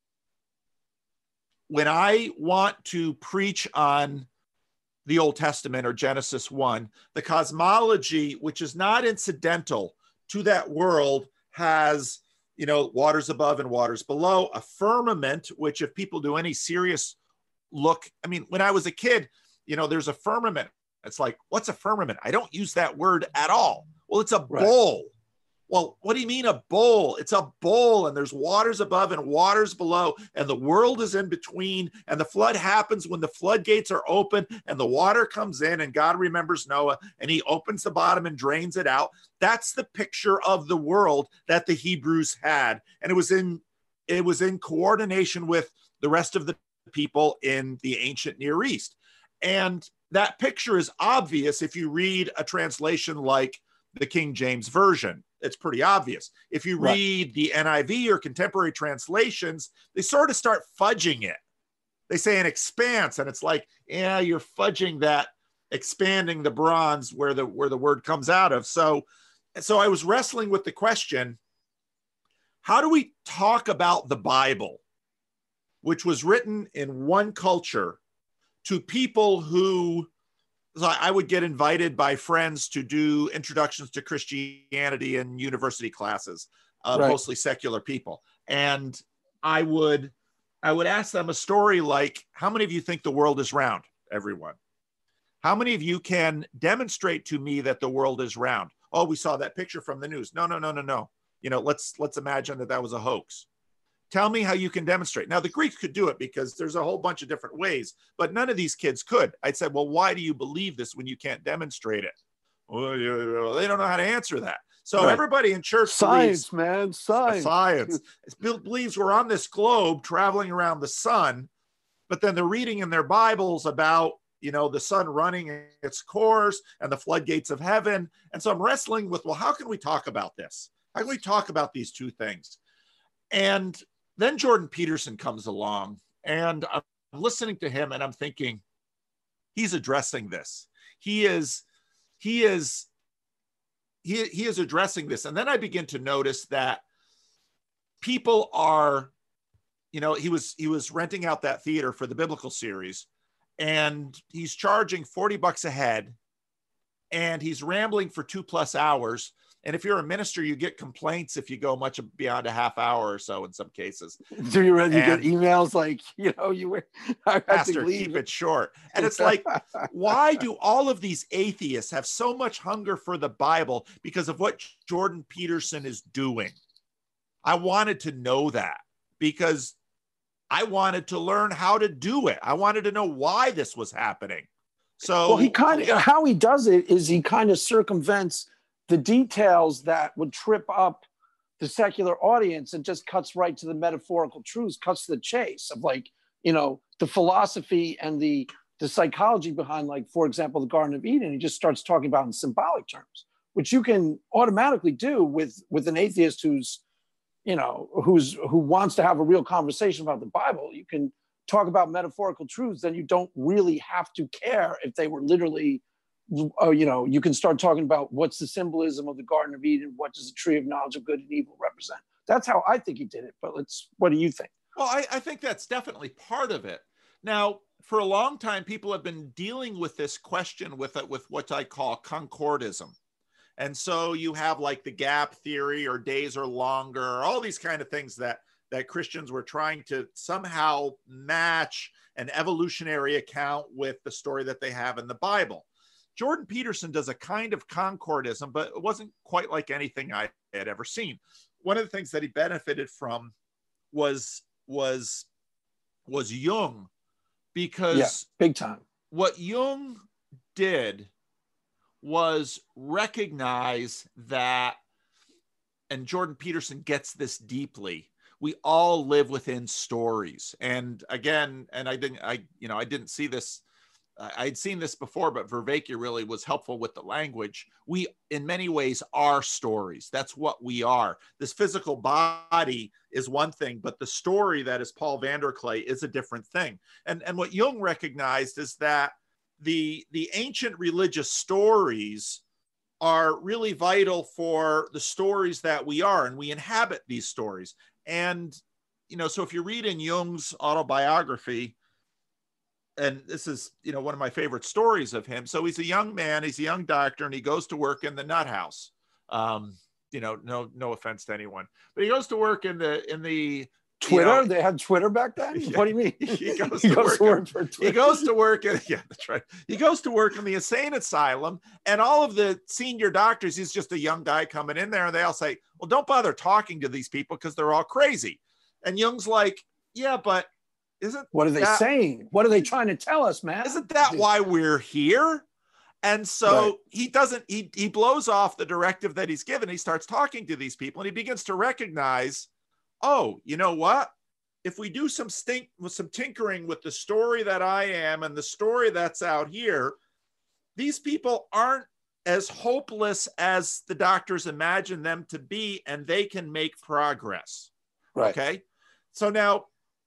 when I want to preach on the Old Testament or Genesis one, the cosmology, which is not incidental to that world, has, you know, waters above and waters below, a firmament, which if people do any serious look, I mean, when I was a kid, you know, there's a firmament. It's like, what's a firmament? I don't use that word at all. Well, it's a right. bowl. Well, what do you mean a bowl? It's a bowl, and there's waters above and waters below, and the world is in between, and the flood happens when the floodgates are open and the water comes in, and God remembers Noah, and he opens the bottom and drains it out. That's the picture of the world that the Hebrews had, and it was in it was in coordination with the rest of the people in the ancient Near East. And that picture is obvious if you read a translation like the King James Version. It's pretty obvious. If you read right. the N I V or contemporary translations, they sort of start fudging it. They say an expanse, and it's like, yeah, you're fudging that, expanding the bronze where the where the word comes out of. So, so I was wrestling with the question, how do we talk about the Bible, which was written in one culture, to people who, so I would get invited by friends to do introductions to Christianity in university classes, uh, right. mostly secular people. And I would, I would ask them a story like, how many of you think the world is round? Everyone. How many of you can demonstrate to me that the world is round? Oh, we saw that picture from the news. No, no, no, no, no. You know, let's, let's imagine that that was a hoax. Tell me how you can demonstrate. Now, the Greeks could do it because there's a whole bunch of different ways, but none of these kids could. I'd say, well, why do you believe this when you can't demonstrate it? Well, they don't know how to answer that. So right. everybody in church science, believes, man, science. Science believes we're on this globe traveling around the sun, but then they're reading in their Bibles about, you know, the sun running its course and the floodgates of heaven. And so I'm wrestling with, well, how can we talk about this? How can we talk about these two things? And then Jordan Peterson comes along, and I'm listening to him and I'm thinking, he's addressing this. He is, he is, he, he is addressing this. And then I begin to notice that people are, you know, he was, he was renting out that theater for the biblical series, and he's charging forty bucks a head, and he's rambling for two plus hours. And if you're a minister, you get complaints if you go much beyond a half hour or so in some cases. Do you, you get emails like, you know, you were, I had Pastor, to leave. keep it short. And it's like, why do all of these atheists have so much hunger for the Bible? Because of what Jordan Peterson is doing. I wanted to know that, because I wanted to learn how to do it. I wanted to know why this was happening. So well, he kind of, how he does it is he kind of circumvents the details that would trip up the secular audience and just cuts right to the metaphorical truths, cuts to the chase of, like, you know, the philosophy and the, the psychology behind, like, for example, the Garden of Eden. He just starts talking about in symbolic terms, which you can automatically do with, with an atheist who's, you know, who's, who wants to have a real conversation about the Bible. You can talk about metaphorical truths, then you don't really have to care if they were literally, uh, you know, you can start talking about what's the symbolism of the Garden of Eden, what does the tree of knowledge of good and evil represent. That's how I think he did it, but let's, what do you think? Well, I, I think that's definitely part of it. Now, for a long time, people have been dealing with this question with, with what I call concordism. And so you have like the gap theory, or days are longer, or all these kind of things that, that Christians were trying to somehow match an evolutionary account with the story that they have in the Bible. Jordan Peterson does a kind of concordism, but it wasn't quite like anything I had ever seen. One of the things that he benefited from was, was, was Jung, because yeah, big time. What Jung did was recognize that, and Jordan Peterson gets this deeply, we all live within stories. And again, and I didn't, I, you know, I didn't see this, I'd seen this before, but Vervaeke really was helpful with the language. We, in many ways, are stories. That's what we are. This physical body is one thing, but the story that is Paul Vanderklay is a different thing. And, and what Jung recognized is that the, the ancient religious stories are really vital for the stories that we are, and we inhabit these stories. And, you know, so if you read in Jung's autobiography, and this is, you know, one of my favorite stories of him. So he's a young man, he's a young doctor, and he goes to work in the nut house. Um, you know, no, no offense to anyone, but he goes to work in the, in the Twitter. You know, they had Twitter back then. Yeah, what do you mean? He goes, he to, goes work to work in, for Twitter. He goes to work in, yeah, that's right. He goes to work in the insane asylum, and all of the senior doctors, he's just a young guy coming in there, and they all say, well, don't bother talking to these people because they're all crazy. And Jung's like, yeah, but isn't what are they that, saying? What are they trying to tell us, man? Isn't that why we're here? And so right. he doesn't, he, he blows off the directive that he's given. He starts talking to these people, and he begins to recognize, oh, you know what? If we do some stink with some tinkering with the story that I am and the story that's out here, these people aren't as hopeless as the doctors imagine them to be, and they can make progress. Right. Okay. So now,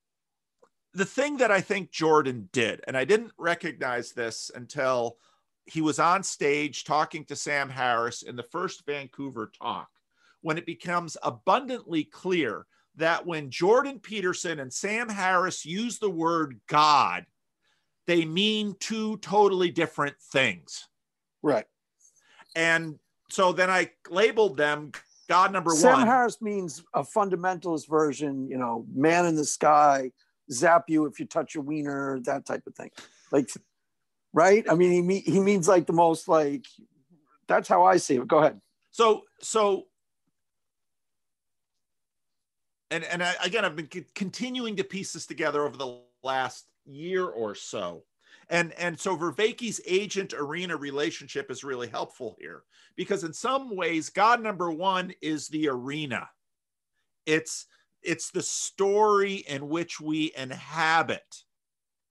the thing that I think Jordan did, and I didn't recognize this until he was on stage talking to Sam Harris in the first Vancouver talk, when it becomes abundantly clear that when Jordan Peterson and Sam Harris use the word God, they mean two totally different things. Right. And so then I labeled them God number Sam one. Sam Harris means a fundamentalist version, you know, man in the sky, zap you if you touch your wiener, that type of thing. Like, right? I mean, he me- he means like the most, like, that's how I see it. Go ahead. So, so, and, and I, again, I've been c- continuing to piece this together over the last year or so. And, and so Vervaeke's agent-arena relationship is really helpful here, because in some ways, God number one is the arena. It's, it's the story in which we inhabit.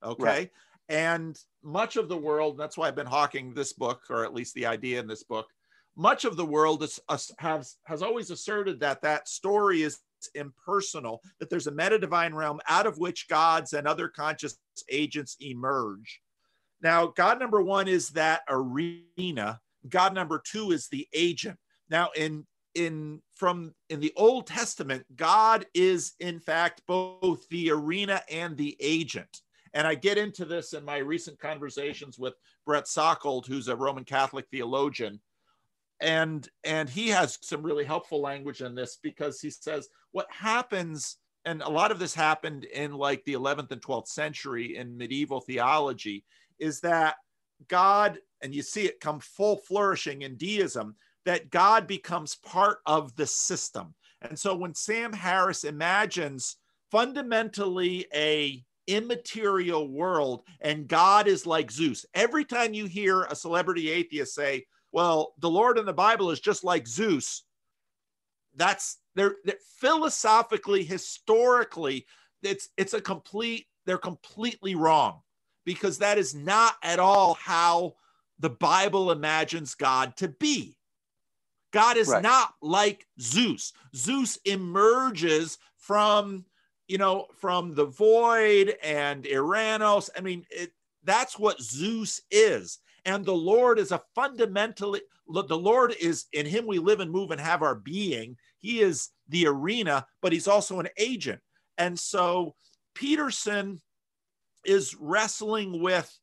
Okay. Right. And much of the world, that's why I've been hawking this book, or at least the idea in this book, much of the world is, uh, has, has always asserted that that story is impersonal, that there's a meta-divine realm out of which gods and other conscious agents emerge. Now, God number one is that arena. God number two is the agent. Now, in in from in the Old Testament, God is in fact both the arena and the agent. And I get into this in my recent conversations with Brett Sockold, who's a Roman Catholic theologian. And, and he has some really helpful language in this, because he says what happens, and a lot of this happened in like the eleventh and twelfth century in medieval theology, is that God, and you see it come full flourishing in deism, that God becomes part of the system. And so when Sam Harris imagines fundamentally a immaterial world and God is like Zeus, every time you hear a celebrity atheist say, well, the Lord in the Bible is just like Zeus, that's they're, they're philosophically, historically, it's it's a complete, they're completely wrong, because that is not at all how the Bible imagines God to be. God is Right. not like Zeus. Zeus emerges from, you know, from the void and Iranos. I mean, it, that's what Zeus is. And the Lord is a fundamentally, the Lord is, in him we live and move and have our being. He is the arena, but he's also an agent. And so Peterson is wrestling with,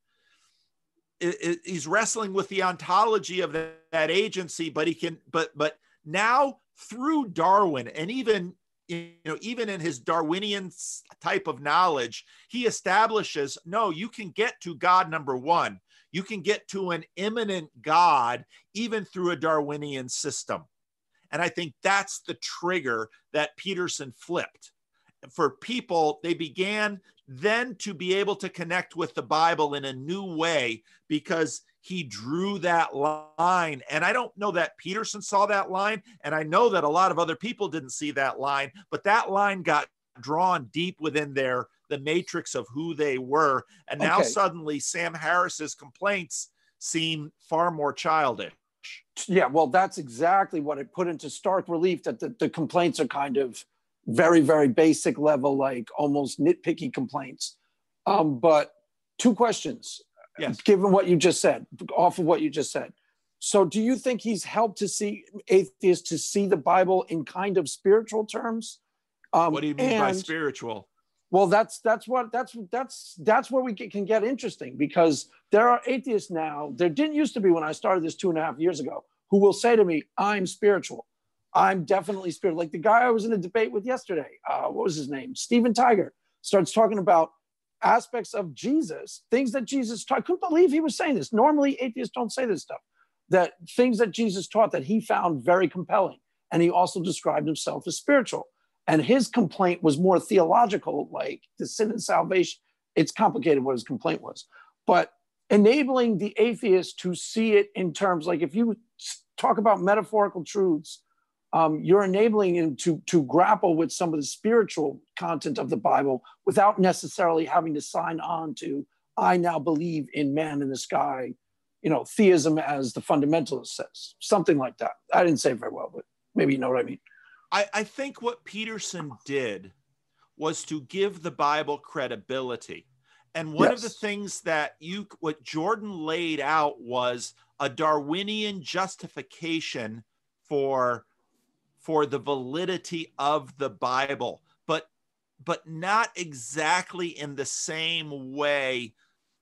he's wrestling with the ontology of that, that agency, but he can, but, but now through Darwin, and even, you know, even in his Darwinian type of knowledge, he establishes, no, you can get to God number one. You can get to an immanent God even through a Darwinian system. And I think that's the trigger that Peterson flipped. For people, they began then to be able to connect with the Bible in a new way, because he drew that line. And I don't know that Peterson saw that line, and I know that a lot of other people didn't see that line, but that line got drawn deep within their the matrix of who they were. And now Okay. suddenly Sam Harris's complaints seem far more childish. Yeah, well, that's exactly what it put into stark relief, that the, the complaints are kind of very, very basic level, like almost nitpicky complaints. Um, but two questions, yes. Given what you just said, off of what you just said. So do you think he's helped to see atheists to see the Bible in kind of spiritual terms? Um, what do you mean and, by spiritual? Well, that's that's what that's that's that's where we get, can get interesting, because there are atheists now. There didn't used to be when I started this two and a half years ago, who will say to me, "I'm spiritual. I'm definitely spiritual." Like the guy I was in a debate with yesterday. Uh, what was his name? Stephen Tiger starts talking about aspects of Jesus, things that Jesus taught. I couldn't believe he was saying this. Normally, atheists don't say this stuff. That things that Jesus taught that he found very compelling, and he also described himself as spiritual. And his complaint was more theological, like the sin and salvation. It's complicated what his complaint was. But enabling the atheist to see it in terms, like if you talk about metaphorical truths, um, you're enabling him to, to grapple with some of the spiritual content of the Bible without necessarily having to sign on to, I now believe in man in the sky, you know, theism as the fundamentalist says, something like that. I didn't say it very well, but maybe you know what I mean. I, I think what Peterson did was to give the Bible credibility. And one yes. of the things that you, what Jordan laid out was a Darwinian justification for, for the validity of the Bible, but, but not exactly in the same way.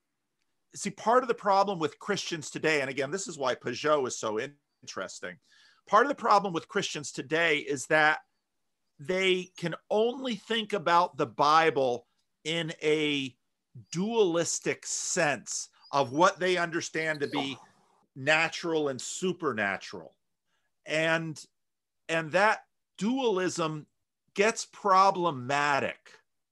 See, part of the problem with Christians today, and again, this is why Peugeot is so interesting. Part of the problem with Christians today is that they can only think about the Bible in a dualistic sense of what they understand to be natural and supernatural. And, and that dualism gets problematic.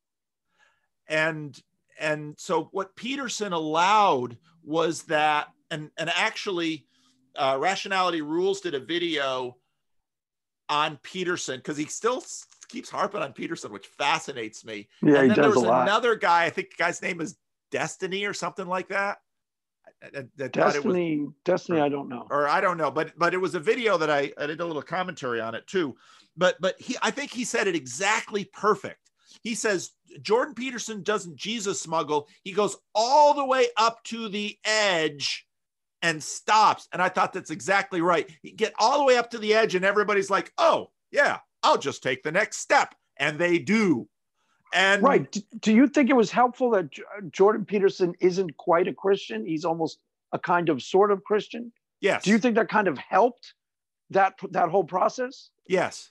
And, and so what Peterson allowed was that, and, and actually, Uh, Rationality Rules did a video on Peterson, because he still keeps harping on Peterson, which fascinates me. Yeah, and he then there does was a lot. another guy, I think the guy's name is Destiny or something like that. I, I Destiny, was, Destiny, or, I don't know. Or I don't know, but but it was a video that I, I did a little commentary on it too. But but he I think he said it exactly perfect. He says Jordan Peterson doesn't Jesus smuggle. He goes all the way up to the edge and stops. And I thought that's exactly right. You get all the way up to the edge and everybody's like, oh, yeah, I'll just take the next step. And they do. And right. Do you think it was helpful that Jordan Peterson isn't quite a Christian? He's almost a kind of sort of Christian. Yes. Do you think that kind of helped that that whole process? Yes.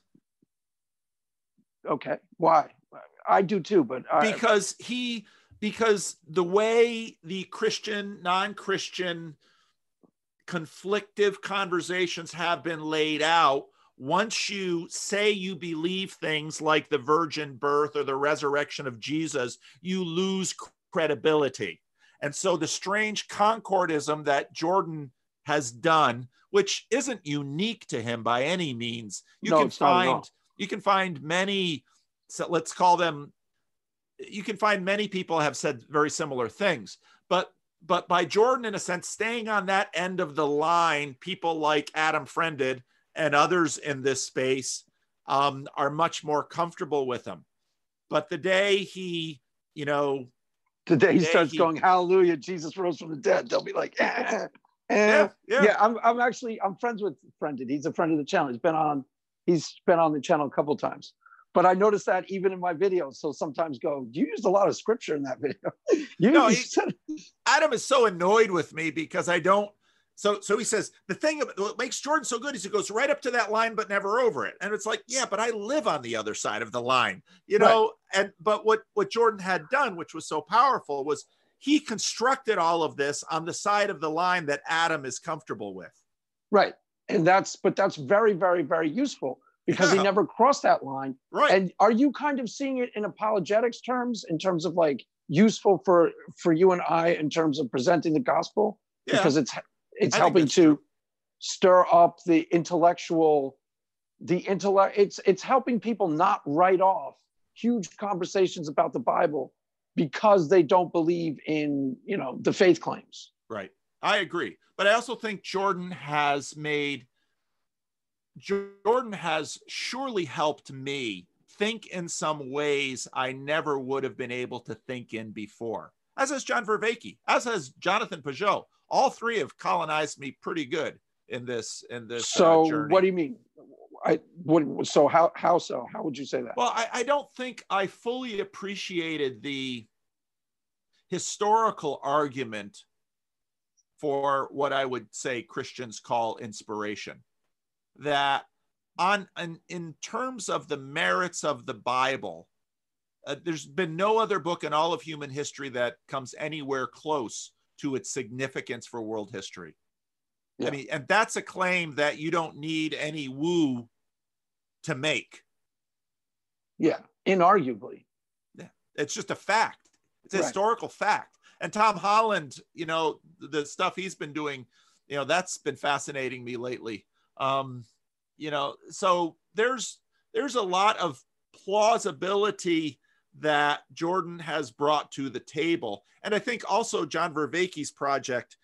Okay. Why? I do too, but I, because he because the way the Christian, non-Christian conflictive conversations have been laid out, once you say you believe things like the virgin birth or the resurrection of Jesus, you lose credibility. And so the strange concordism that Jordan has done, which isn't unique to him by any means, you no, can it's not at all. find you can find many, so let's call them, you can find many people have said very similar things, but but by Jordan, in a sense, staying on that end of the line, people like Adam Friended and others in this space um, are much more comfortable with him. But the day he, you know, the day he the day starts he, going, hallelujah, Jesus rose from the dead, they'll be like, eh, eh. yeah, yeah. yeah. I'm, I'm actually, I'm friends with Friended. He's a friend of the channel. He's been on, he's been on the channel a couple of times. But I noticed that even in my videos. So sometimes go, you used a lot of scripture in that video. you no, he, said- Adam is so annoyed with me because I don't. So so he says, the thing what makes Jordan so good is he goes right up to that line, but never over it. And it's like, yeah, but I live on the other side of the line, you know? Right. And but what, what Jordan had done, which was so powerful, was he constructed all of this on the side of the line that Adam is comfortable with. Right. And that's, but that's very, very, very useful. Because yeah. he never crossed that line. Right. And are you kind of seeing it in apologetics terms, in terms of like useful for, for you and I in terms of presenting the gospel? Yeah. Because it's it's I helping to true. stir up the intellectual, the intellect. It's it's helping people not write off huge conversations about the Bible because they don't believe in, you know, the faith claims. Right. I agree. But I also think Jordan has made Jordan has surely helped me think in some ways I never would have been able to think in before, as has John Vervaeke, as has Jonathan Pageau. All three have colonized me pretty good in this in this so uh, journey. What do you mean? I what, so how how so? How would you say that? Well, I, I don't think I fully appreciated the historical argument for what I would say Christians call inspiration. That on in, in terms of the merits of the Bible, uh, there's been no other book in all of human history that comes anywhere close to its significance for world history. Yeah. I mean, and that's a claim that you don't need any woo to make. Yeah, inarguably. Yeah, it's just a fact. It's a right. historical fact. And Tom Holland, you know, the stuff he's been doing, you know, that's been fascinating me lately. Um, you know, so there's there's a lot of plausibility that Jordan has brought to the table. And I think also John Vervaeke's project,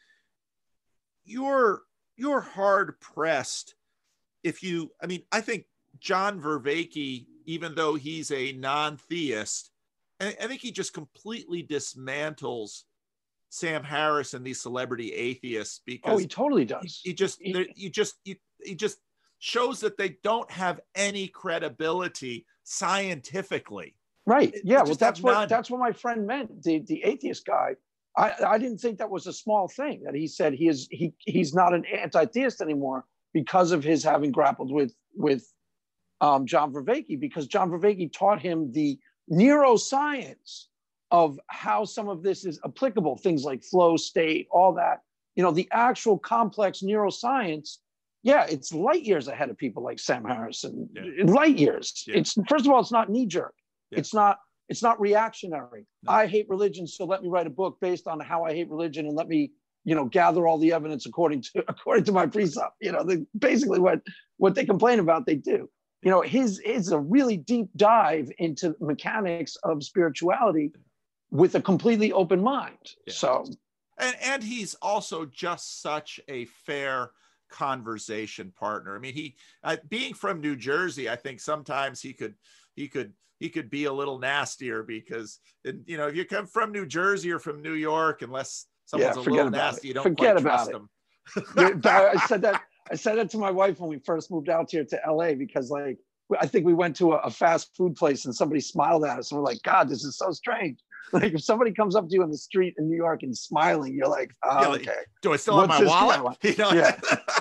you're you're hard pressed if you, I mean, I think John Vervaeke, even though he's a non-theist, I, I think he just completely dismantles Sam Harris and these celebrity atheists because oh, he totally does. He, he just, he, you just, you, he just shows that they don't have any credibility scientifically. Right. It, yeah. Well, that's what none. that's what my friend meant. The the atheist guy. I, I didn't think that was a small thing that he said he is he he's not an anti-theist anymore because of his having grappled with with um, John Vervaeke, because John Vervaeke taught him the neuroscience of how some of this is applicable, things like flow state, all that, you know, the actual complex neuroscience. Yeah, it's light years ahead of people like Sam Harris and yeah. light years. Yeah. It's first of all, it's not knee jerk. Yeah. It's not, it's not reactionary. No. I hate religion, so let me write a book based on how I hate religion and let me, you know, gather all the evidence according to according to my precept. You know, the, basically what what they complain about, they do. You know, his is a really deep dive into mechanics of spirituality with a completely open mind. Yeah. So, and and he's also just such a fair conversation partner. I mean, he uh, being from New Jersey, I think sometimes he could he could he could be a little nastier because, you know, if you come from New Jersey or from New York, unless someone's yeah, a forget little about nasty, it. you don't Forget quite about trust it. them. I said that. I said that to my wife when we first moved out here to L A, because like I think we went to a, a fast food place and somebody smiled at us and we're like, God, this is so strange. Like if somebody comes up to you in the street in New York and smiling, you're like, oh, Yeah, like, okay. do I still What's have my this guy wallet? want? You know? Yeah.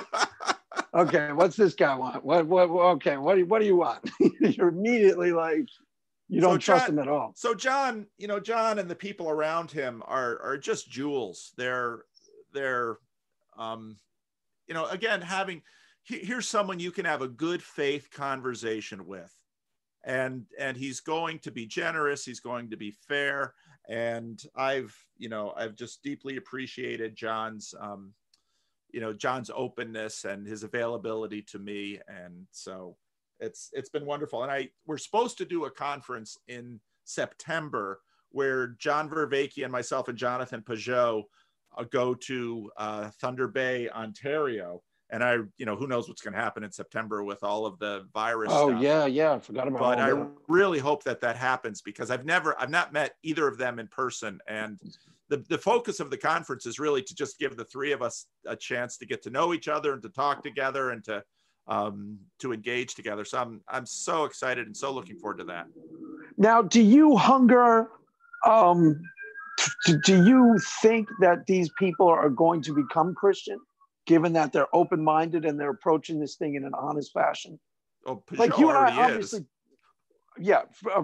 Okay, what's this guy want? What? What? Okay, what do you, what do you want? You're immediately like, you don't So trust John, him at all. So John, you know, John and the people around him are are just jewels. They're they're, um, you know, again, having here's someone you can have a good faith conversation with, and and he's going to be generous. He's going to be fair, and I've you know I've just deeply appreciated John's. Um, you know, John's openness and his availability to me. And so it's, it's been wonderful. And I, we're supposed to do a conference in September where John Vervaeke and myself and Jonathan Pageau uh, go to uh, Thunder Bay, Ontario. And I, you know, who knows what's going to happen in September with all of the virus Oh, stuff. yeah, yeah. I forgot about But all I that. really hope that that happens, because I've never, I've not met either of them in person. And the, the focus of the conference is really to just give the three of us a chance to get to know each other and to talk together and to, um, to engage together. So I'm, I'm so excited and so looking forward to that. Now, do you hunger, um, do, do you think that these people are going to become Christian, given that they're open-minded and they're approaching this thing in an honest fashion? Oh, Pageau Like you and I, already obviously, is. yeah. Uh,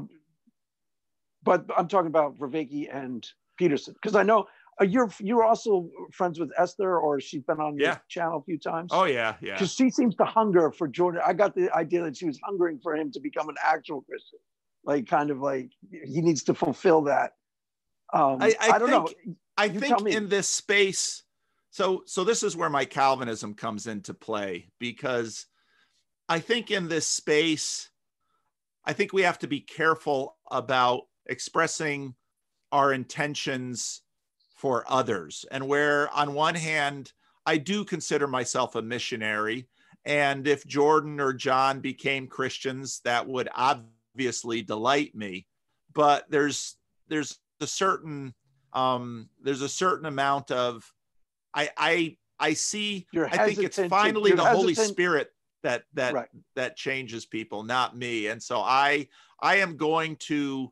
but I'm talking about Vervaeke and Peterson, because I know uh, you're you're also friends with Esther, or she's been on your Yeah. channel a few times. Oh yeah, yeah. Because she seems to hunger for Jordan. I got the idea that she was hungering for him to become an actual Christian, like kind of like he needs to fulfill that. Um, I, I, I don't think, know. I You think tell me. in this space, so so this is where my Calvinism comes into play, because I think in this space, I think we have to be careful about expressing our intentions for others. And where on one hand, I do consider myself a missionary, and if Jordan or John became Christians, that would obviously delight me. But there's there's a certain um, there's a certain amount of I I I see. You're I think it's hesitant to- finally you're the Holy hesitant- Spirit that that Right. that changes people, not me. And so I I am going to,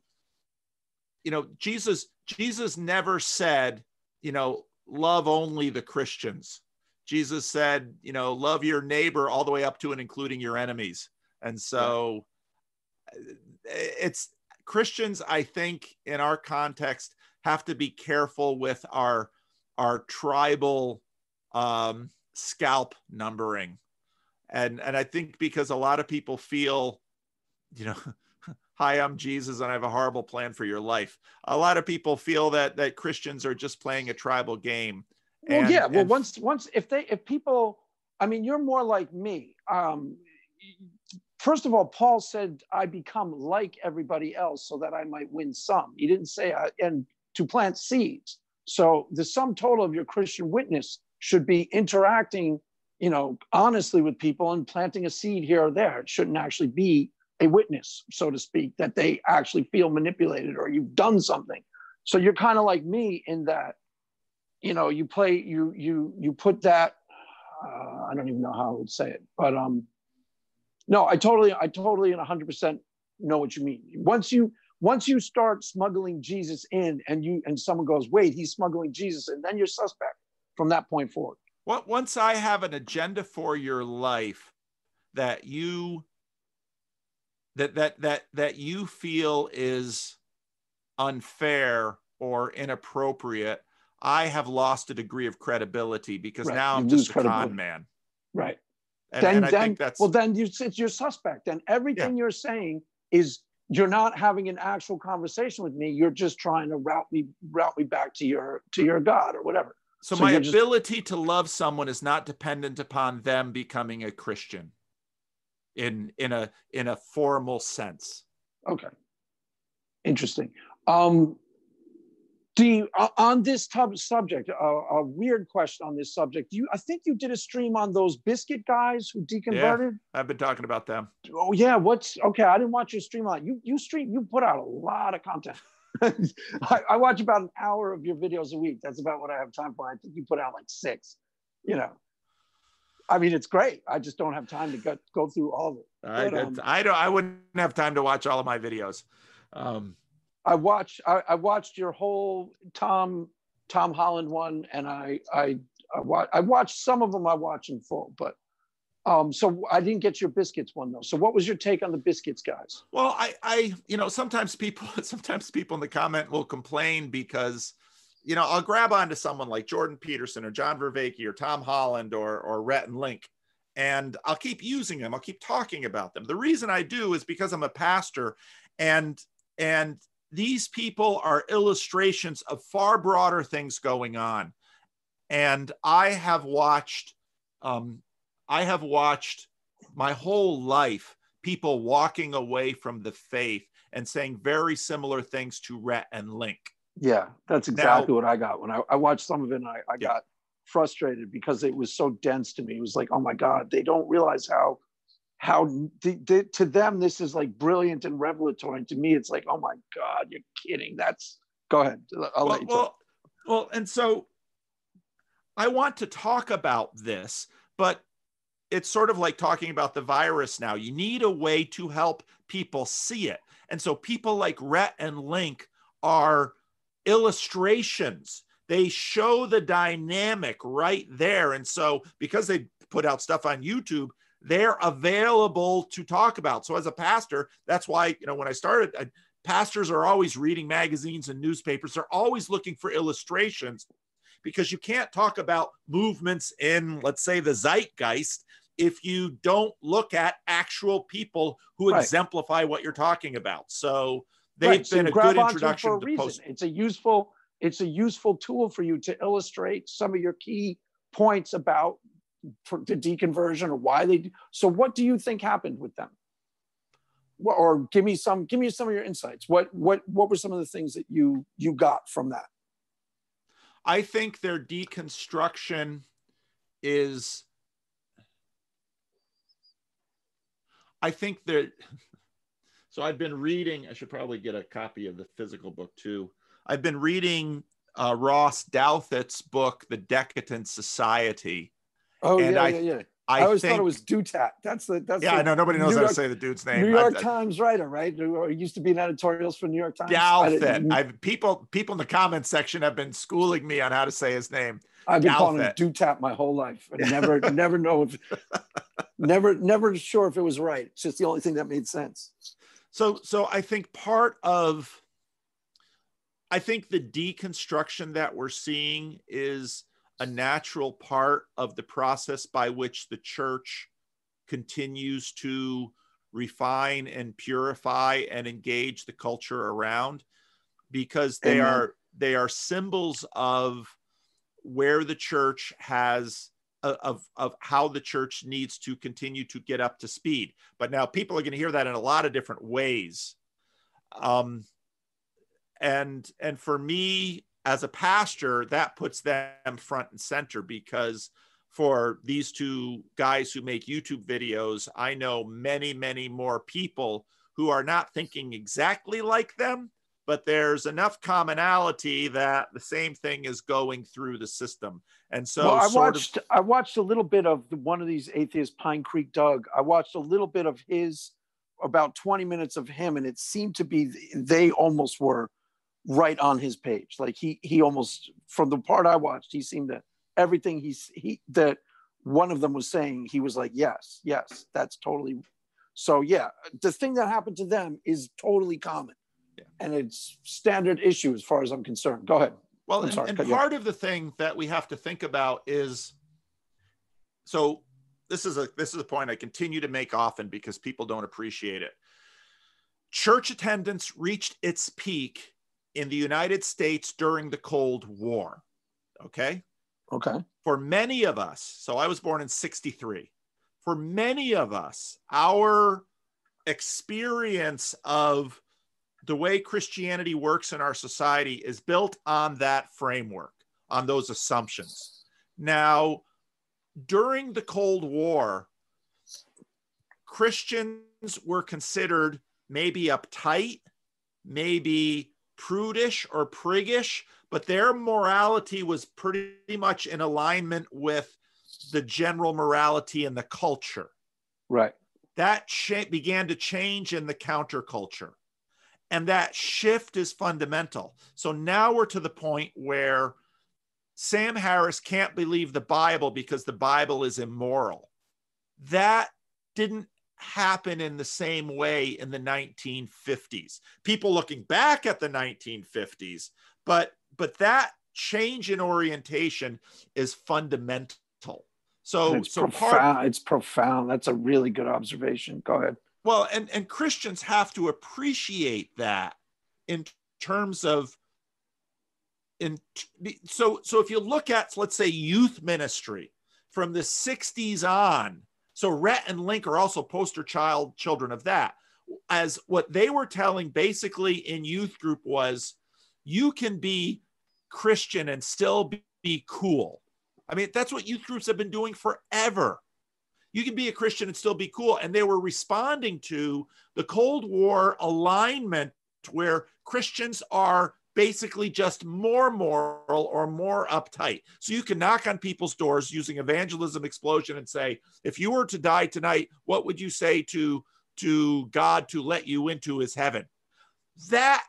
you know, Jesus Jesus never said, you know, love only the Christians. Jesus said, you know, love your neighbor all the way up to and including your enemies. And so right. it's Christians, I think, in our context, have to be careful with our our tribal um, scalp numbering. And, and I think because a lot of people feel, you know, hi, I'm Jesus and I have a horrible plan for your life. A lot of people feel that that Christians are just playing a tribal game. Well, and, yeah. Well, and once once if they if people, I mean, you're more like me. Um, first of all, Paul said, "I become like everybody else so that I might win some." He didn't say, I, and to plant seeds. So the sum total of your Christian witness should be interacting, you know, honestly with people and planting a seed here or there. It shouldn't actually be a witness, so to speak, that they actually feel manipulated or you've done something. So you're kind of like me in that, you know, you play, you you you put that. Uh, I don't even know how I would say it, but um, no, I totally, I totally, and one hundred percent know what you mean. Once you once you start smuggling Jesus in, and you and someone goes, wait, he's smuggling Jesus in, then you're suspect from that point forward. Well, once I have an agenda for your life that you that that that that you feel is unfair or inappropriate, I have lost a degree of credibility, because right. now you I'm just a con man. Right. And, then, and I then, think that's well, then you, it's your suspect. And everything yeah. you're saying is you're not having an actual conversation with me. You're just trying to route me route me back to your to your God or whatever. So, so my just, ability to love someone is not dependent upon them becoming a Christian in in a in a formal sense. Okay. Interesting. Um, Do you, uh, on this tub subject, uh, a weird question on this subject. You, I think you did a stream on those biscuit guys who deconverted. Yeah, I've been talking about them. Oh yeah, what's okay? I didn't watch your stream on you. You stream. You put out a lot of content. I, I watch about an hour of your videos a week. That's about what I have time for. I think you put out like six. You know, I mean, it's great. I just don't have time to go, go through all of it. I, But, um, I don't. I wouldn't have time to watch all of my videos. Um, I watched I, I watched your whole Tom Tom Holland one, and I I I, wa- I watched some of them. I watched in full, but um, so I didn't get your biscuits one though. So what was your take on the biscuits guys? well, I, I, you know, sometimes people, sometimes people in the comment will complain because, you know, I'll grab onto someone like Jordan Peterson or John Vervaeke or Tom Holland or or Rhett and Link, and I'll keep using them. I'll keep talking about them. The reason I do is because I'm a pastor, and and these people are illustrations of far broader things going on. And I have watched, um, I have watched my whole life people walking away from the faith and saying very similar things to Rhett and Link. Yeah, that's exactly Now- what I got when I, I watched some of it. And I, I Yeah. got frustrated because it was so dense to me. It was like, oh my God, they don't realize how how the, the, to them this is like brilliant and revelatory. And to me, it's like, oh my God, you're kidding. That's go ahead. I'll well, let you talk. well, well, and so I want to talk about this, but it's sort of like talking about the virus now. You need a way to help people see it. And so people like Rhett and Link are illustrations. They show the dynamic right there. And so because they put out stuff on YouTube, they're available to talk about. So as a pastor, that's why, you know, when I started, I, pastors are always reading magazines and newspapers. They're always looking for illustrations, because you can't talk about movements in, let's say, the zeitgeist if you don't look at actual people who Right. exemplify what you're talking about. So they've Right, so been you a grab good onto it introduction for a to reason. post. It's a useful, it's a useful tool for you to illustrate some of your key points about for the deconversion or why they do. So what do you think happened with them? Well, or give me some, give me some of your insights. What what what were some of the things that you you got from that? I think their deconstruction is, I think that, so I've been reading, I should probably get a copy of the physical book too. I've been reading uh, Ross Douthat's book, The Decadent Society. Oh And yeah, I, yeah, yeah. I, I always think, thought it was Dutat. That's the that's yeah, the I know nobody knows New how York, to say the dude's name. New York I, Times writer, right? Or he used to be in editorials for New York Times. I Douthat. didn't- I've people people in the comments section have been schooling me on how to say his name. I've been calling him Douthat. Dutat my whole life, and never, never know if, never, never sure if it was right. It's just the only thing that made sense. So, so I think part of, I think the deconstruction that we're seeing is a natural part of the process by which the church continues to refine and purify and engage the culture around, because they Amen. are they are symbols of where the church has of of how the church needs to continue to get up to speed. But now people are going to hear that in a lot of different ways. Um, and and for me as a pastor, that puts them front and center, because for these two guys who make YouTube videos, I know many, many more people who are not thinking exactly like them, but there's enough commonality that the same thing is going through the system. And so well, I sort watched of, I watched a little bit of the, one of these atheists, Pine Creek Doug. I watched a little bit of his, about twenty minutes of him, and it seemed to be they almost were right on his page. Like he he almost, from the part I watched, he seemed to everything he's he that one of them was saying, he was like, yes, yes, that's totally. So yeah, the thing that happened to them is totally common. Yeah. And it's standard issue as far as I'm concerned. Go ahead. well, I'm and, sorry, and cut you off. part of the thing that we have to think about is, so this is a this is a point I continue to make often because people don't appreciate it. Church attendance reached its peak in the United States during the Cold War. Okay. Okay. For many of us, so I was born in sixty-three. For many of us, our experience of the way Christianity works in our society is built on that framework, on those assumptions. Now, during the Cold War, Christians were considered maybe uptight, maybe prudish or priggish, but their morality was pretty much in alignment with the general morality in the culture. Right. That cha- began to change in the counterculture. And that shift is fundamental. So now we're to the point where Sam Harris can't believe the Bible because the Bible is immoral. That didn't happen in the same way in the nineteen fifties. People looking back at the nineteen fifties, but but that change in orientation is fundamental. So it's so profound. part, it's profound. That's a really good observation. Go ahead. Well, and, and Christians have to appreciate that in terms of, in so so if you look at, let's say, youth ministry from the sixties on, so Rhett and Link are also poster child children of that, as what they were telling basically in youth group was, you can be Christian and still be, be cool. I mean, that's what youth groups have been doing forever. You can be a Christian and still be cool. And they were responding to the Cold War alignment where Christians are basically just more moral or more uptight. So you can knock on people's doors using evangelism explosion and say, if you were to die tonight, what would you say to, to God to let you into his heaven? That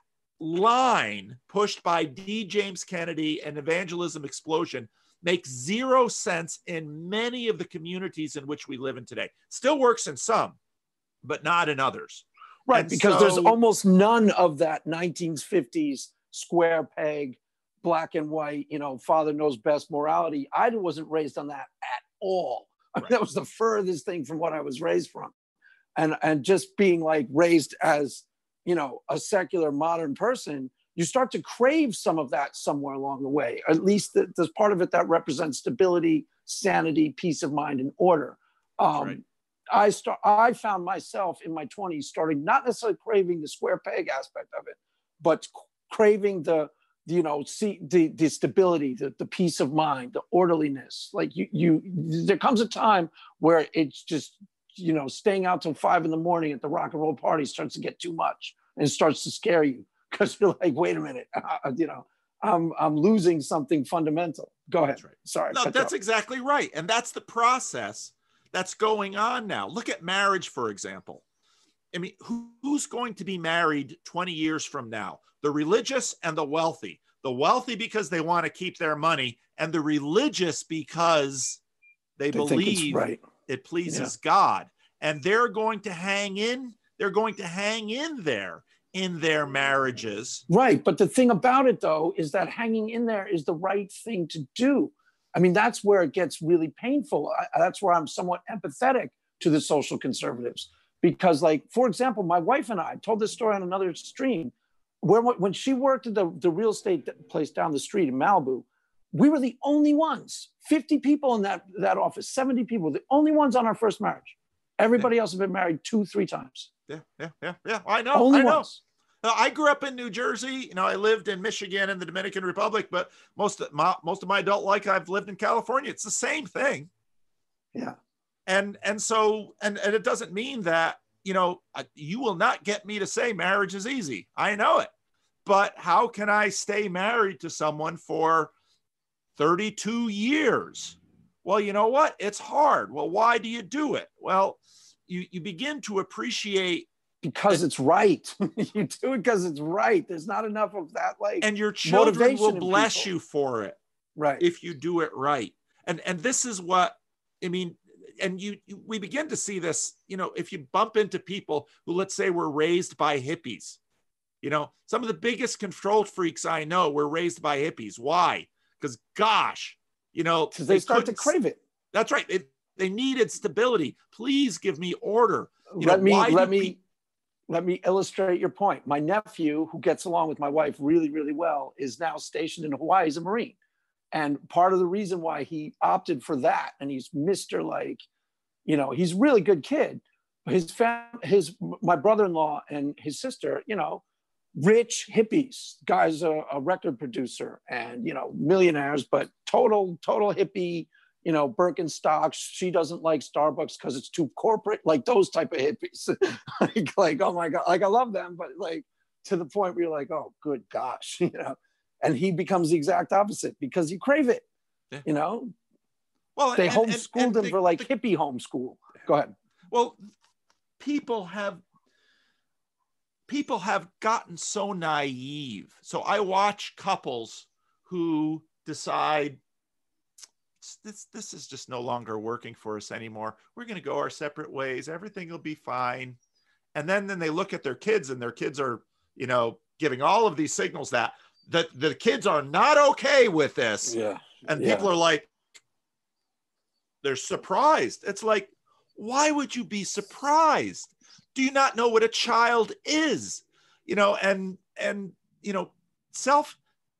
line pushed by D. James Kennedy and evangelism explosion makes zero sense in many of the communities in which we live in today. Still works in some, but not in others. Right, and because so, there's almost none of that nineteen fifties square peg, black and white, you know, father knows best morality. I wasn't raised on that at all. I mean, right. That was the furthest thing from what I was raised from. And, and just being like raised as, you know, a secular modern person, you start to crave some of that somewhere along the way. At least the, there's part of it that represents stability, sanity, peace of mind, and order. Um, right. I start. I found myself in my twenties starting not necessarily craving the square peg aspect of it, but craving the, the you know, see the, the stability, the, the peace of mind, the orderliness. Like you, you, there comes a time where it's just, you know, staying out till five in the morning at the rock and roll party starts to get too much and starts to scare you. Because you're like, wait a minute, uh, you know, I'm I'm losing something fundamental. Go ahead. That's right. Sorry. No, that's exactly right. And that's the process that's going on now. Look at marriage, for example. I mean, who, who's going to be married twenty years from now? The religious and the wealthy. The wealthy because they want to keep their money, and the religious because they, they believe right. it pleases yeah. God. And they're going to hang in, they're going to hang in there in their marriages. Right. But the thing about it, though, is that hanging in there is the right thing to do. I mean, that's where it gets really painful. I, that's where I'm somewhat empathetic to the social conservatives. Because, like, for example, my wife and I told this story on another stream, where when she worked at the, the real estate place down the street in Malibu, we were the only ones, fifty people in that, that office, seventy people, the only ones on our first marriage. Everybody yeah. else had been married two, three times. Yeah, yeah, yeah, yeah. I know. Only I know. ones. I grew up in New Jersey. You know, I lived in Michigan and the Dominican Republic, but most of my most of my adult life I've lived in California. It's the same thing. Yeah. And and so and and it doesn't mean that, you know, you will not get me to say marriage is easy. I know it. But how can I stay married to someone for thirty-two years? Well, you know what? It's hard. Well, why do you do it? Well, you you begin to appreciate because it's right. You do it because it's right. There's not enough of that, like, and your children will bless people. you for it, right? If you do it right. And and this is what I mean. And you, you we begin to see this. You know, if you bump into people who, let's say, were raised by hippies, you know, some of the biggest control freaks I know were raised by hippies. Why? Because gosh, you know, because they, they start to crave it. That's right. They, they needed stability. Please give me order. You let know, me why let me. Pe- Let me illustrate your point. My nephew, who gets along with my wife really, really well, is now stationed in Hawaii as a Marine. And part of the reason why he opted for that, and he's Mister like, you know, he's a really good kid. His fam, his my brother-in-law and his sister, you know, rich hippies. Guy's a, a record producer and, you know, millionaires, but total, total hippie, you know, Birkenstocks. She doesn't like Starbucks because it's too corporate, like those type of hippies. like, like, oh my God, like I love them, but like to the point where you're like, oh, good gosh, you know, and he becomes the exact opposite because you crave it, yeah. you know? Well, they and, homeschooled and, and him the, for like the, hippie homeschool. Go ahead. Well, people have, people have gotten so naive. So I watch couples who decide this, this is just no longer working for us anymore. We're going to go our separate ways. Everything will be fine. And then, then they look at their kids and their kids are, you know, giving all of these signals that, that the kids are not okay with this. Yeah. And yeah. people are like, they're surprised. It's like, why would you be surprised? Do you not know what a child is? You know, and, and, you know, self,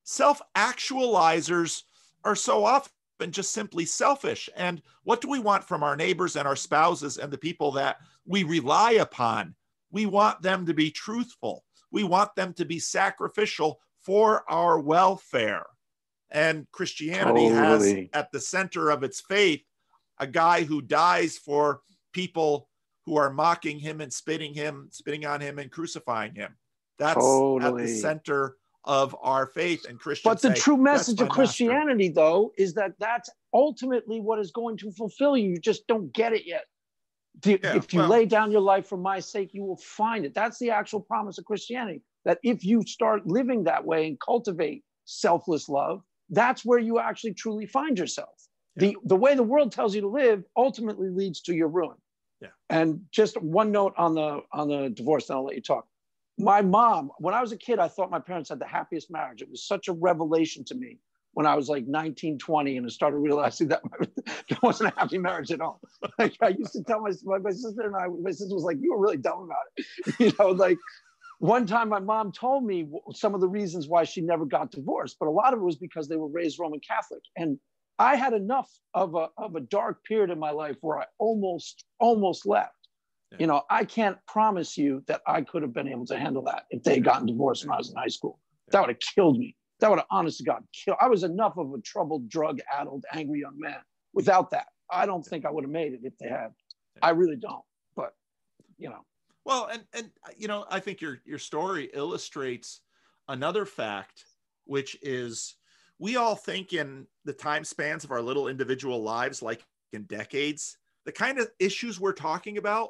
self-actualizers are so often just simply selfish. And what do we want from our neighbors and our spouses and the people that we rely upon? We want them to be truthful. We want them to be sacrificial for our welfare. And Christianity totally. has at the center of its faith a guy who dies for people who are mocking him and spitting him, spitting on him and crucifying him. That's totally. at the center of our faith and Christians. But the say, true message of Christianity, master. though, is that that's ultimately what is going to fulfill you. You just don't get it yet. Yeah, if you well, lay down your life for my sake, you will find it. That's the actual promise of Christianity, that if you start living that way and cultivate selfless love, that's where you actually truly find yourself. Yeah. The, the way the world tells you to live ultimately leads to your ruin. Yeah. And just one note on the on the divorce, then I'll let you talk. My mom, when I was a kid, I thought my parents had the happiest marriage. It was such a revelation to me when I was like nineteen, twenty, and I started realizing that it wasn't a happy marriage at all. Like I used to tell my, my, my sister and I, my sister was like, you were really dumb about it. You know, like one time my mom told me some of the reasons why she never got divorced, but a lot of it was because they were raised Roman Catholic. And I had enough of a, of a dark period in my life where I almost, almost left. Yeah. You know, I can't promise you that I could have been able to handle that if they had gotten divorced when I was in high school. Yeah. That would have killed me. That would have, honest to God, killed. I was enough of a troubled, drug-addled, angry young man. Without that, I don't think I would have made it if they had. Yeah. I really don't. But, you know. Well, and and you know, I think your your story illustrates another fact, which is we all think in the time spans of our little individual lives, like in decades. The kind of issues we're talking about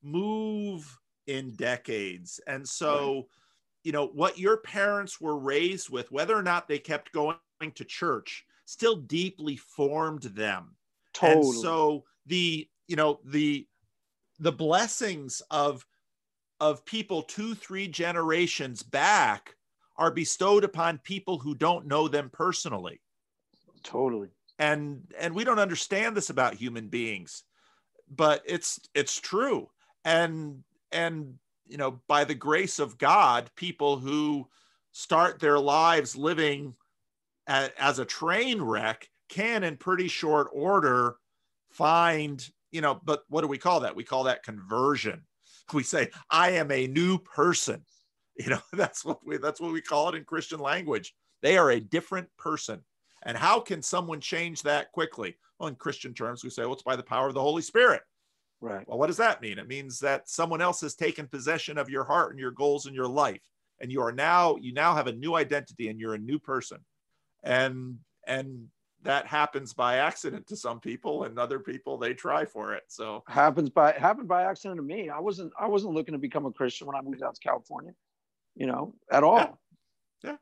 move in decades. And so, right. you know, what your parents were raised with, whether or not they kept going to church, still deeply formed them. Totally. And so the, you know, the, the blessings of, of people two, three generations back are bestowed upon people who don't know them personally. Totally. And, and we don't understand this about human beings, but it's, it's true. And, and, you know, by the grace of God, people who start their lives living a, as a train wreck can in pretty short order find, you know, but what do we call that? We call that conversion. We say, I am a new person. You know, that's what we, that's what we call it in Christian language. They are a different person. And how can someone change that quickly? Well, in Christian terms, we say, well, it's by the power of the Holy Spirit. Right. Well, what does that mean? It means that someone else has taken possession of your heart and your goals in your life. And you are now, you now have a new identity and you're a new person. And, and that happens by accident to some people, and other people, they try for it. So happens by, happened by accident to me. I wasn't, I wasn't looking to become a Christian when I moved out to California, you know, at all. Yeah.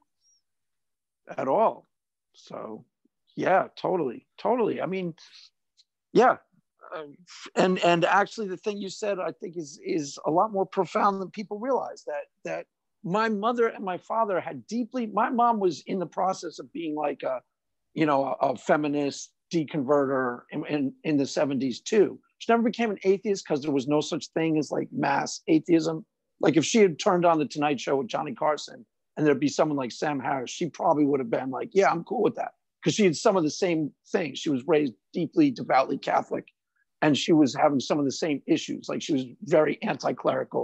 yeah. At all. So yeah, totally. Totally. I mean, yeah. Uh, and and actually the thing you said, I think is is a lot more profound than people realize, that that my mother and my father had deeply, my mom was in the process of being like a, you know, a, a feminist deconverter in, in, in the seventies too. She never became an atheist because there was no such thing as like mass atheism. Like if she had turned on the Tonight Show with Johnny Carson and there'd be someone like Sam Harris, she probably would have been like, yeah, I'm cool with that. Because she had some of the same things. She was raised deeply, devoutly Catholic. And she was having some of the same issues. Like she was very anti-clerical,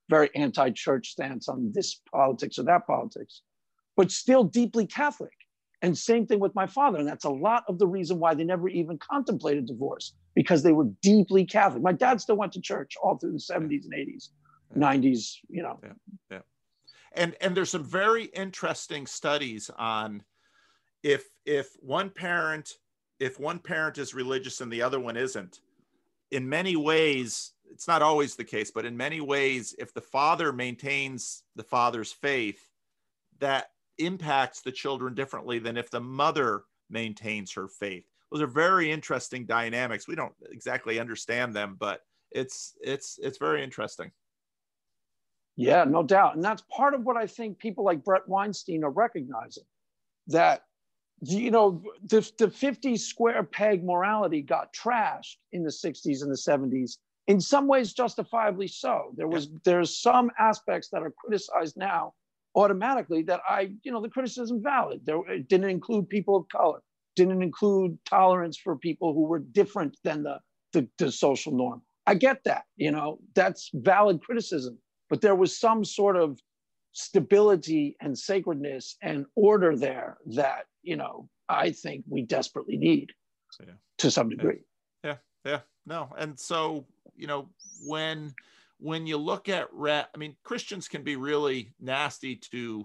very anti-church stance on this politics or that politics, but still deeply Catholic. And same thing with my father. And that's a lot of the reason why they never even contemplated divorce, because they were deeply Catholic. My dad still went to church all through the seventies and eighties, yeah. nineties, you know. Yeah, yeah. And, and there's some very interesting studies on if, if one parent, if one parent is religious and the other one isn't, in many ways, it's not always the case, but in many ways, if the father maintains the father's faith, that impacts the children differently than if the mother maintains her faith. Those are very interesting dynamics. We don't exactly understand them, but it's it's it's very interesting. Yeah, no doubt. And that's part of what I think people like Brett Weinstein are recognizing, that, you know, the, the fifty square peg morality got trashed in the sixties and the seventies, in some ways justifiably so. There was, yeah. there's some aspects that are criticized now automatically that I, you know, the criticism valid. There, it didn't include people of color, didn't include tolerance for people who were different than the, the, the social norm. I get that, you know, that's valid criticism, but there was some sort of stability and sacredness and order there that, you know, I think we desperately need yeah. to some degree. Yeah, yeah, yeah. No, and so, you know, when when you look at Rhett, I mean, Christians can be really nasty to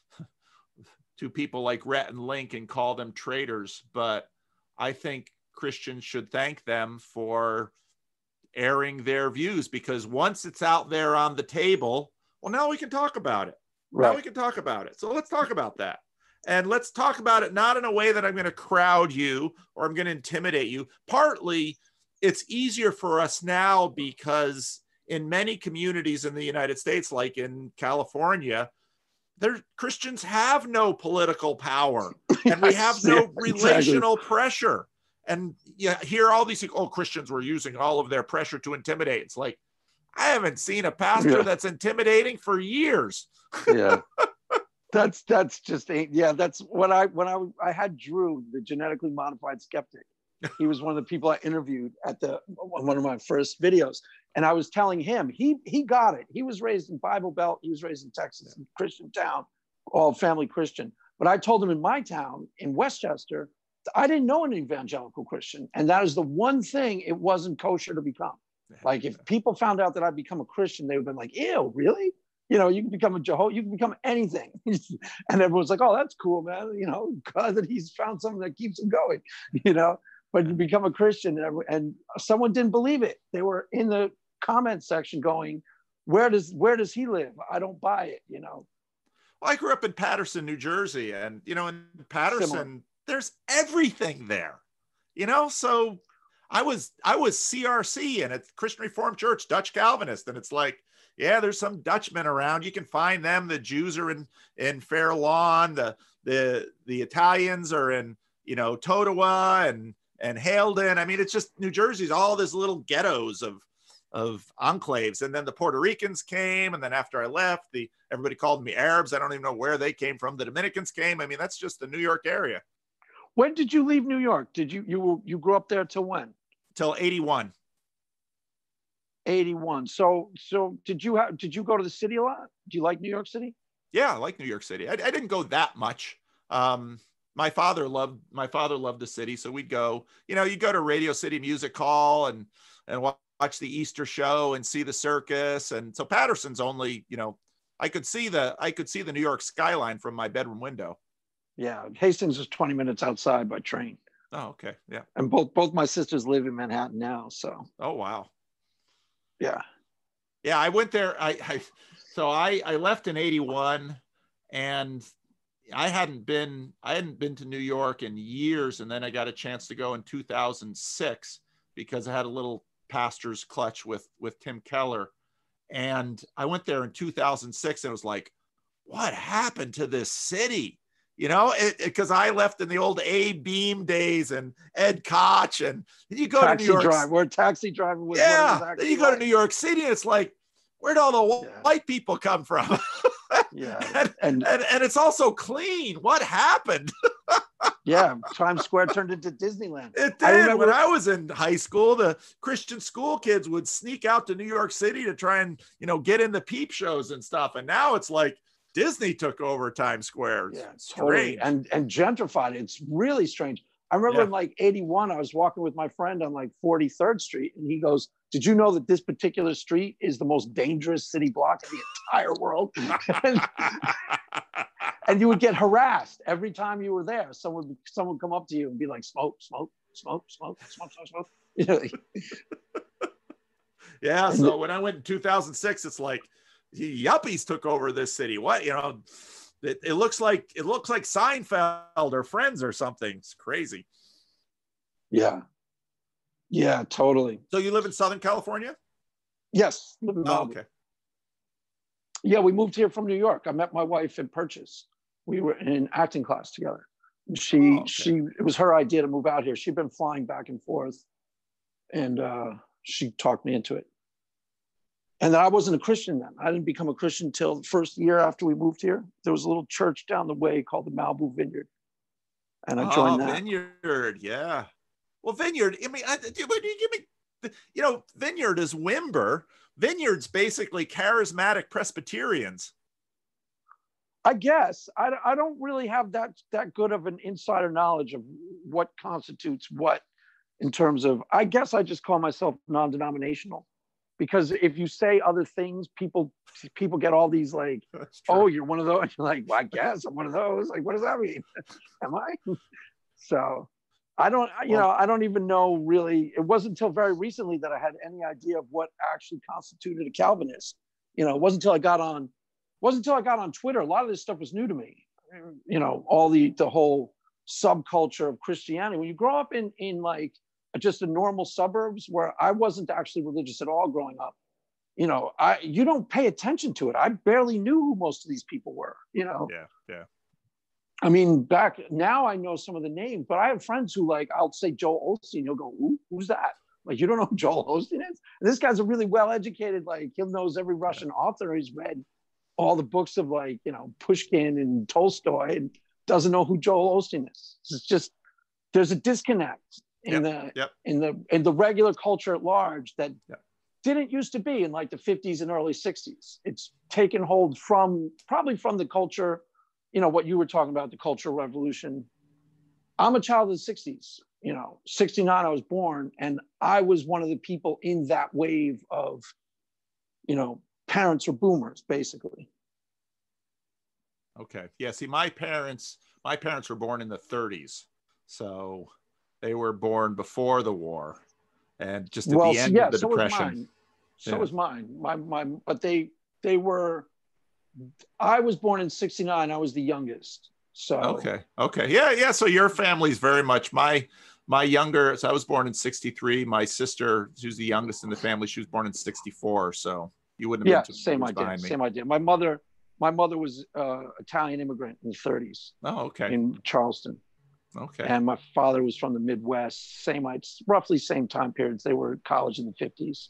to people like Rhett and Link and call them traitors, but I think Christians should thank them for airing their views, because once it's out there on the table, well, now we can talk about it. Right. Now we can talk about it. So let's talk about that. And let's talk about it not in a way that I'm going to crowd you or I'm going to intimidate you. Partly, it's easier for us now because in many communities in the United States, like in California, there Christians have no political power and we have no relational exactly. pressure. And you hear all these, oh, Christians were using all of their pressure to intimidate. It's like, I haven't seen a pastor yeah. that's intimidating for years. Yeah. That's that's just yeah. That's when I when I I had Drew, the genetically modified skeptic. He was one of the people I interviewed at the one of my first videos, and I was telling him he he got it. He was raised in Bible Belt. He was raised in Texas, in Christian town, all family Christian. But I told him in my town in Westchester, I didn't know an evangelical Christian, and that is the one thing it wasn't kosher to become. Like if people found out that I'd become a Christian, they would have been like, "Ew, really?" You know, you can become a Jehovah, you can become anything. And everyone's like, oh, that's cool, man. You know, glad that he's found something that keeps him going, you know, but you become a Christian and, and someone didn't believe it. They were in the comment section going, where does, where does he live? I don't buy it, you know? Well, I grew up in Paterson, New Jersey. And, you know, in Paterson, Similar. There's everything there, you know? So I was, I was C R C and it's Christian Reformed Church, Dutch Calvinist. And it's like, yeah, there's some Dutchmen around. You can find them. The Jews are in, in Fair Lawn. The, the, the Italians are in, you know, Totowa and, and Haledon. I mean, it's just New Jersey's all these little ghettos of, of enclaves. And then the Puerto Ricans came. And then after I left, the, everybody called me Arabs. I don't even know where they came from. The Dominicans came. I mean, that's just the New York area. When did you leave New York? Did you, you, you grew up there till when? Till eighty-one. eighty-one. So, so did you have, did you go to the city a lot? Do you like New York City? Yeah, I like New York City. I, I didn't go that much. Um, my father loved, my father loved the city. So we'd go, you know, you go to Radio City Music Hall and, and watch the Easter show and see the circus. And so Paterson's only, you know, I could see the, I could see the New York skyline from my bedroom window. Yeah. Hastings is twenty minutes outside by train. Oh, okay. Yeah. And both, both my sisters live in Manhattan now. So. Oh, wow. Yeah. Yeah. I went there. I, I so I, I left in eighty-one and I hadn't been, I hadn't been to New York in years. And then I got a chance to go in two thousand six because I had a little pastor's clutch with, with Tim Keller. And I went there in two thousand six and it was like, what happened to this city? You know, because I left in the old A-Beam days and Ed Koch, and you go taxi to New York. Drive, where taxi driving was. Yeah, then you go to New York City, and it's like, where'd all the yeah. white people come from? Yeah, and, and, and and it's also clean. What happened? Yeah, Times Square turned into Disneyland. It did. I remember when I was in high school, the Christian school kids would sneak out to New York City to try and, you know, get in the peep shows and stuff. And now it's like Disney took over Times Square. It's yeah, totally. And and gentrified. It's really strange. I remember Yeah. in like eighty-one, I was walking with my friend on like forty-third Street, and he goes, "Did you know that this particular street is the most dangerous city block in the entire world?" and, and you would get harassed every time you were there. Someone someone would come up to you and be like, "Smoke, smoke, smoke, smoke, smoke, smoke, smoke." You know, like, yeah. So when I went in two thousand six, it's like yuppies took over this city. What, you know? It, it looks like it looks like Seinfeld or Friends or something. It's crazy. Yeah, yeah, totally. So you live in Southern California? Yes. Live in Oh, Malibu. okay. Yeah, we moved here from New York. I met my wife in Purchase. We were in acting class together. She Oh, okay. she it was her idea to move out here. She'd been flying back and forth, and uh, she talked me into it. And I wasn't a Christian then. I didn't become a Christian till the first year after we moved here. There was a little church down the way called the Malibu Vineyard, and I joined oh, that. Vineyard, yeah. Well, Vineyard. I mean, I, you give me, you know, Vineyard is Wimber. Vineyard's basically charismatic Presbyterians. I guess I, I don't really have that that good of an insider knowledge of what constitutes what in terms of. I guess I just call myself non-denominational. Because if you say other things, people people get all these like, oh, you're one of those. You're like, well, I guess I'm one of those. Like, what does that mean? Am I? So I don't, you know, I don't even know really. It wasn't until very recently that I had any idea of what actually constituted a Calvinist. You know, it wasn't until I got on, wasn't until I got on Twitter. A lot of this stuff was new to me. You know, all the the whole subculture of Christianity. When you grow up in in like just the normal suburbs where I wasn't actually religious at all growing up, you know, I you don't pay attention to it. I barely knew who most of these people were, you know. Yeah, yeah. I mean, back now I know some of the names, but I have friends who like, I'll say Joel Osteen, you'll go, Who, who's that? Like, you don't know who Joel Osteen is? And this guy's a really well-educated, like he knows every Russian yeah. author. He's read all the books of like, you know, Pushkin and Tolstoy and doesn't know who Joel Osteen is. It's just, there's a disconnect in yep, the yep. in the in the regular culture at large that yep. didn't used to be in like the fifties and early sixties. It's taken hold from probably from the culture, you know, what you were talking about, the Cultural Revolution. I'm a child of the sixties, you know, sixty-nine I was born, and I was one of the people in that wave of, you know, parents or boomers, basically. Okay. Yeah. See, my parents, my parents were born in the thirties. So they were born before the war, and just at well, the end yeah, of the so Depression. Was mine. So yeah. was mine. My my, but they they were. I was born in sixty-nine. I was the youngest. So okay, okay, yeah, yeah. So your family's very much my my younger. So I was born in sixty-three. My sister, who's the youngest in the family, she was born in sixty-four. So you wouldn't have yeah, been too same idea. Same idea. My mother, my mother was uh, Italian immigrant in the thirties. Oh, okay. In Charleston. Okay. And my father was from the Midwest, same, roughly same time periods. They were at college in the fifties.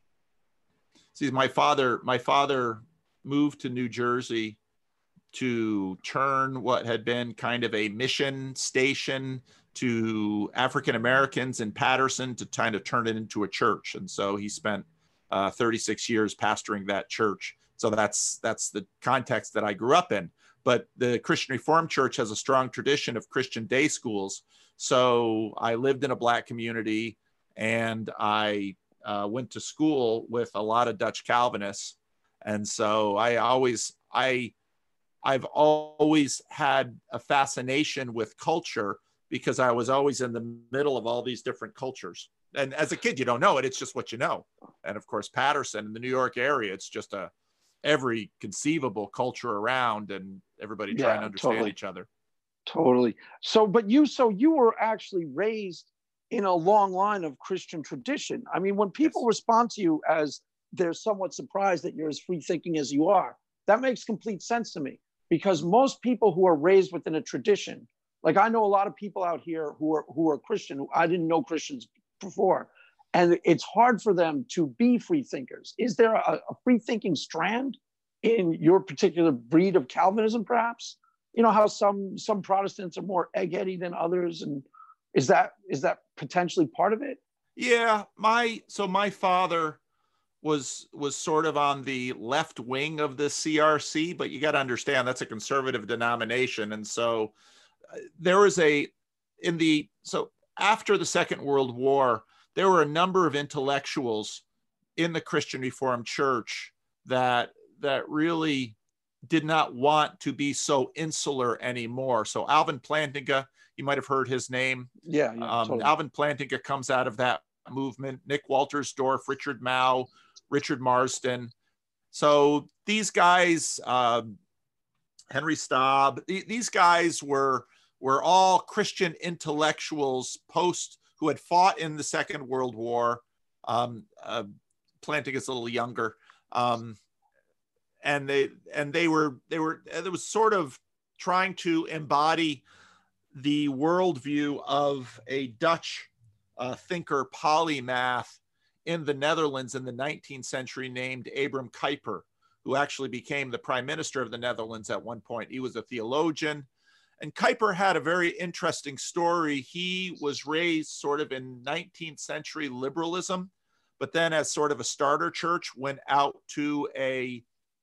See, my father, my father moved to New Jersey to turn what had been kind of a mission station to African Americans in Patterson to kind of turn it into a church. And so he spent uh, thirty-six years pastoring that church. So that's that's the context that I grew up in. But the Christian Reformed Church has a strong tradition of Christian day schools. So I lived in a Black community, and I uh, went to school with a lot of Dutch Calvinists. And so I always, I, I've always had a fascination with culture because I was always in the middle of all these different cultures. And as a kid, you don't know it. It's just what you know. And of course, Patterson in the New York area, it's just a every conceivable culture around, and everybody trying yeah, to understand totally. each other. Totally. So, but you, so you were actually raised in a long line of Christian tradition. I mean, when people yes. respond to you as they're somewhat surprised that you're as free thinking as you are, that makes complete sense to me, because most people who are raised within a tradition, like I know a lot of people out here who are, who are Christian, who I didn't know Christians before, and it's hard for them to be free thinkers. Is there a, a free thinking strand in your particular breed of Calvinism, perhaps? you know how some some Protestants are more eggheady than others, and is that is that potentially part of it? Yeah, my so my father was was sort of on the left wing of the C R C, but you got to understand that's a conservative denomination, and so uh, there was a in the so after the Second World War, there were a number of intellectuals in the Christian Reformed Church that that really did not want to be so insular anymore. So Alvin Plantinga, you might have heard his name. Yeah, yeah. Um, Totally. Alvin Plantinga comes out of that movement. Nick Waltersdorf, Richard Mao, Richard Marsden. So these guys, uh, Henry Staub, th- these guys were were all Christian intellectuals post who had fought in the Second World War. Um, uh, Plantinga's a little younger. Um, and they and they were they were it was sort of trying to embody the worldview of a Dutch uh, thinker polymath in the Netherlands in the nineteenth century named Abram Kuyper, who actually became the prime minister of the Netherlands at one point. He was a theologian, and Kuyper had a very interesting story. He was raised sort of in nineteenth century liberalism, but then as sort of a starter church went out to a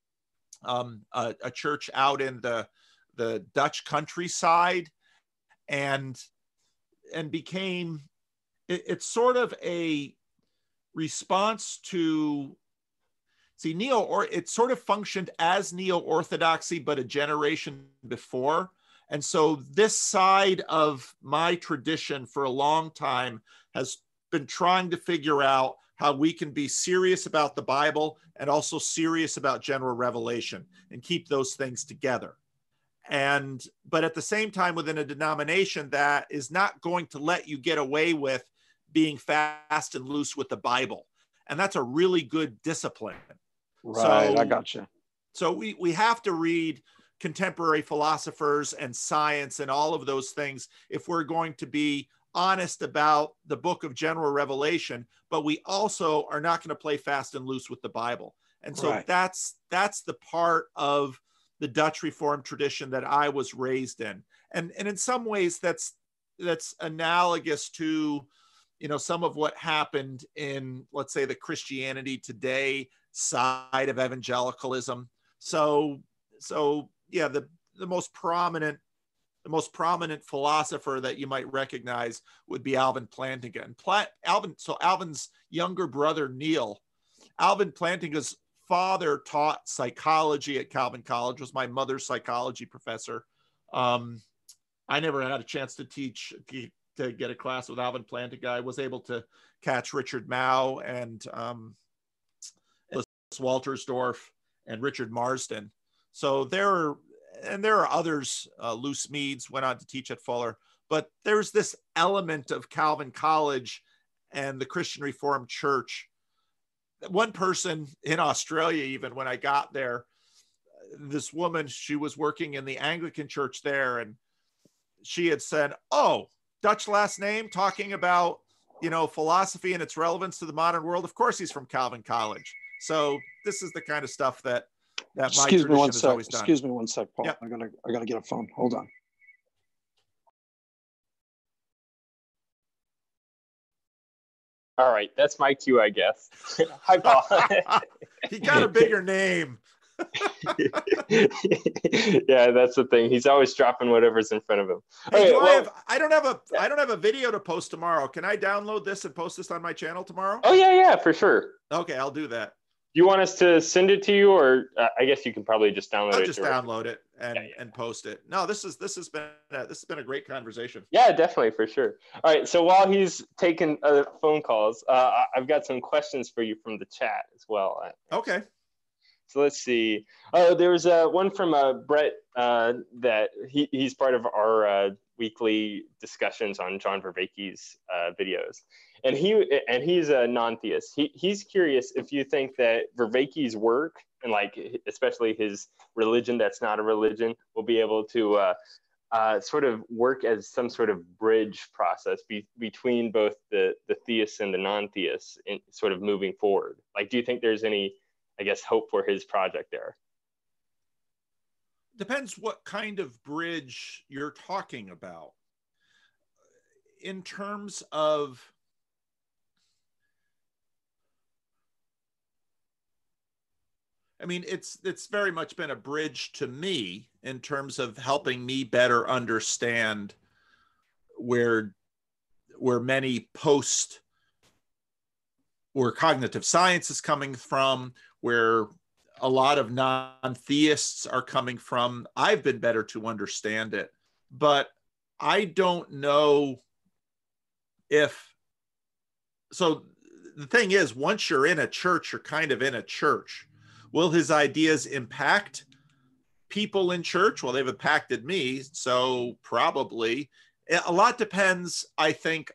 Um, a, a church out in the the Dutch countryside, and and became it, it's sort of a response to see neo or it sort of functioned as neo-orthodoxy but a generation before. And so this side of my tradition for a long time has been trying to figure out how we can be serious about the Bible and also serious about general revelation and keep those things together. And, but at the same time, within a denomination that is not going to let you get away with being fast and loose with the Bible. And that's a really good discipline. Right, so, I gotcha. So we, we have to read contemporary philosophers and science and all of those things if we're going to be honest about the book of general revelation, but we also are not going to play fast and loose with the Bible. And so Right. that's that's the part of the Dutch Reformed tradition that I was raised in. And, and in some ways that's that's analogous to, you know, some of what happened in, let's say, the Christianity Today side of evangelicalism. So so yeah, the the most prominent The most prominent philosopher that you might recognize would be Alvin Plantinga. And Pla- Alvin, so Alvin's younger brother, Neil, Alvin Plantinga's father taught psychology at Calvin College, was my mother's psychology professor. Um, I never had a chance to teach, to get a class with Alvin Plantinga. I was able to catch Richard Mao and um, Waltersdorf and Richard Marsden. So there are, and there are others, uh, Luce Meads went on to teach at Fuller, but there's this element of Calvin College and the Christian Reformed Church. One person in Australia, even when I got there, this woman, she was working in the Anglican church there, and she had said, oh, Dutch last name, talking about, you know, philosophy and its relevance to the modern world. Of course, he's from Calvin College. So this is the kind of stuff that that my Excuse me one tradition has sec. always done. Excuse me one sec, Paul. Yep. I gotta I gotta get a phone. Hold on. All right, that's my cue, I guess. Hi, Paul. He got a bigger name. Yeah, that's the thing. He's always dropping whatever's in front of him. Hey, Okay, do I well, have I don't have a I don't have a video to post tomorrow. Can I download this and post this on my channel tomorrow? oh yeah, yeah, for sure. Okay, I'll do that. Do you want us to send it to you, or uh, I guess you can probably just download I'll it. just directly. download it and, Yeah, yeah. and post it. No, this is this has been a, this has been a great conversation. Yeah, definitely, for sure. All right, so while he's taking uh, phone calls, uh, I've got some questions for you from the chat as well. Okay. So let's see. Oh, there was uh, one from uh, Brett uh, that he, he's part of our uh, weekly discussions on John Vervaeke's uh, videos. And he and he's a non-theist. He he's curious if you think that Vervaeke's work, and like especially his religion that's not a religion, will be able to uh, uh, sort of work as some sort of bridge process be, between both the the theists and the non-theists, in sort of moving forward. Like, do you think there's any, I guess, hope for his project there? depends what kind of bridge you're talking about. In terms of I mean, it's it's very much been a bridge to me in terms of helping me better understand where where many post where cognitive science is coming from, where a lot of non-theists are coming from. I've been better to understand it, but I don't know if, so the thing is, once you're in a church, you're kind of in a church. Will his ideas impact people in church? Well, they've impacted me, so probably. A lot depends, I think.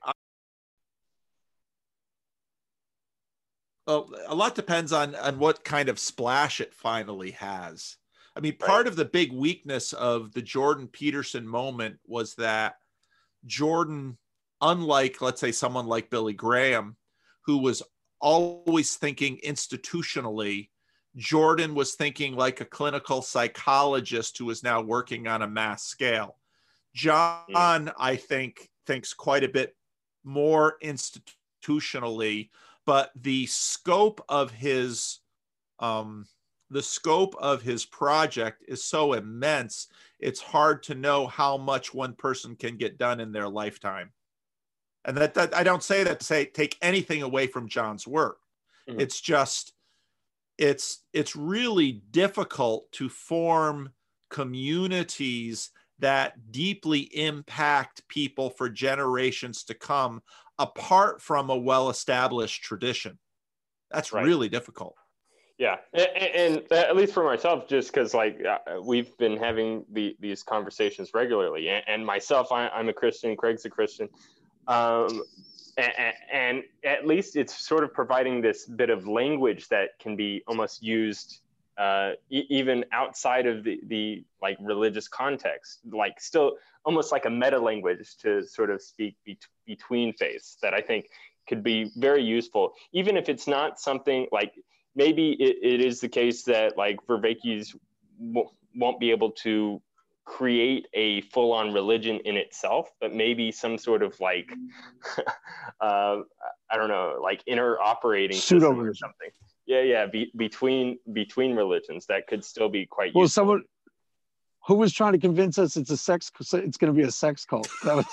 A lot depends on, on what kind of splash it finally has. I mean, part right. of the big weakness of the Jordan Peterson moment was that Jordan, unlike, let's say, someone like Billy Graham, who was always thinking institutionally, Jordan was thinking like a clinical psychologist who is now working on a mass scale. John, mm. I think, thinks quite a bit more institutionally, but the scope of his um, the scope of his project is so immense, it's hard to know how much one person can get done in their lifetime. And that, that I don't say that to say take anything away from John's work. Mm-hmm. It's just, it's it's really difficult to form communities that deeply impact people for generations to come apart from a well-established tradition. That's right. Really difficult. Yeah, and, and at least for myself, just because like uh, we've been having the, these conversations regularly, and, and myself, I, I'm a Christian, Craig's a Christian, um, and, and at least it's sort of providing this bit of language that can be almost used uh, e- even outside of the, the like religious context, like still almost like a meta language to sort of speak be- between faiths that I think could be very useful, even if it's not something like, maybe it, it is the case that like Vervaeke's w- won't be able to create a full-on religion in itself, but maybe some sort of like, uh, I don't know, like interoperating system or something. Yeah, yeah, be, between between religions that could still be quite well, useful. Someone who was trying to convince us it's a sex, it's going to be a sex cult. That was...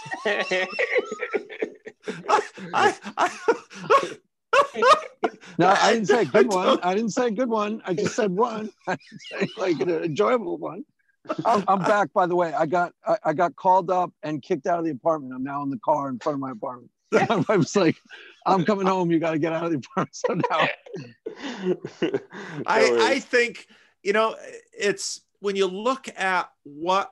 I, I, No, I didn't say a good one. I didn't say a good one. I just said one. I didn't say like an enjoyable one. I'm, I'm back, by the way. I got I, I got called up and kicked out of the apartment. I'm now in the car in front of my apartment. I was like, I'm coming home. You got to get out of the apartment. So now, I I think, you know, it's when you look at what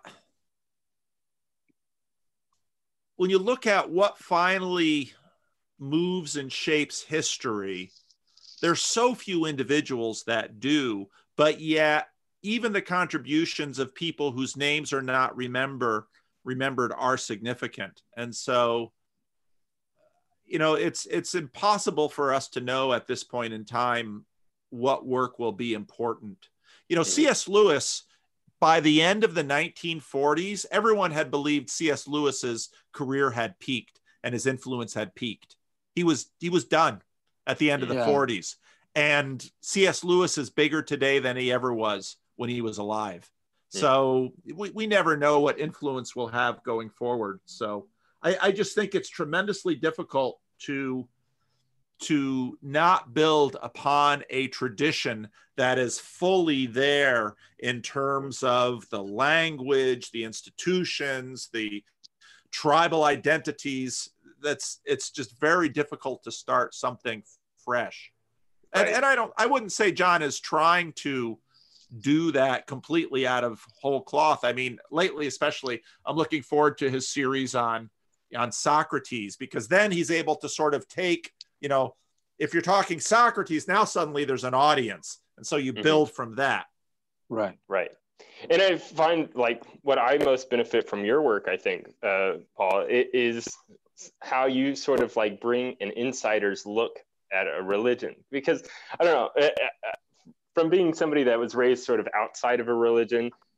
when you look at what finally moves and shapes history, there's so few individuals that do, but yet even the contributions of people whose names are not remember remembered are significant. And so, you know, it's it's impossible for us to know at this point in time what work will be important. You know, mm-hmm. C S Lewis, by the end of the nineteen forties, everyone had believed C S Lewis's career had peaked and his influence had peaked. He was he was done at the end of the yeah. forties. And C S Lewis is bigger today than he ever was when he was alive. Yeah. So we, we never know what influence we'll have going forward. So I, I just think it's tremendously difficult to, to not build upon a tradition that is fully there in terms of the language, the institutions, the tribal identities. That's it's just very difficult to start something fresh. And, right. and I don't, I wouldn't say John is trying to do that completely out of whole cloth. I mean, lately, especially, I'm looking forward to his series on, on Socrates, because then he's able to sort of take, you know, if you're talking Socrates, now suddenly there's an audience. And so you mm-hmm. build from that. Right. Right. And I find like what I most benefit from your work, I think, uh, Paul, it is how you sort of like bring an insider's look at a religion, because I don't know, from being somebody that was raised sort of outside of a religion,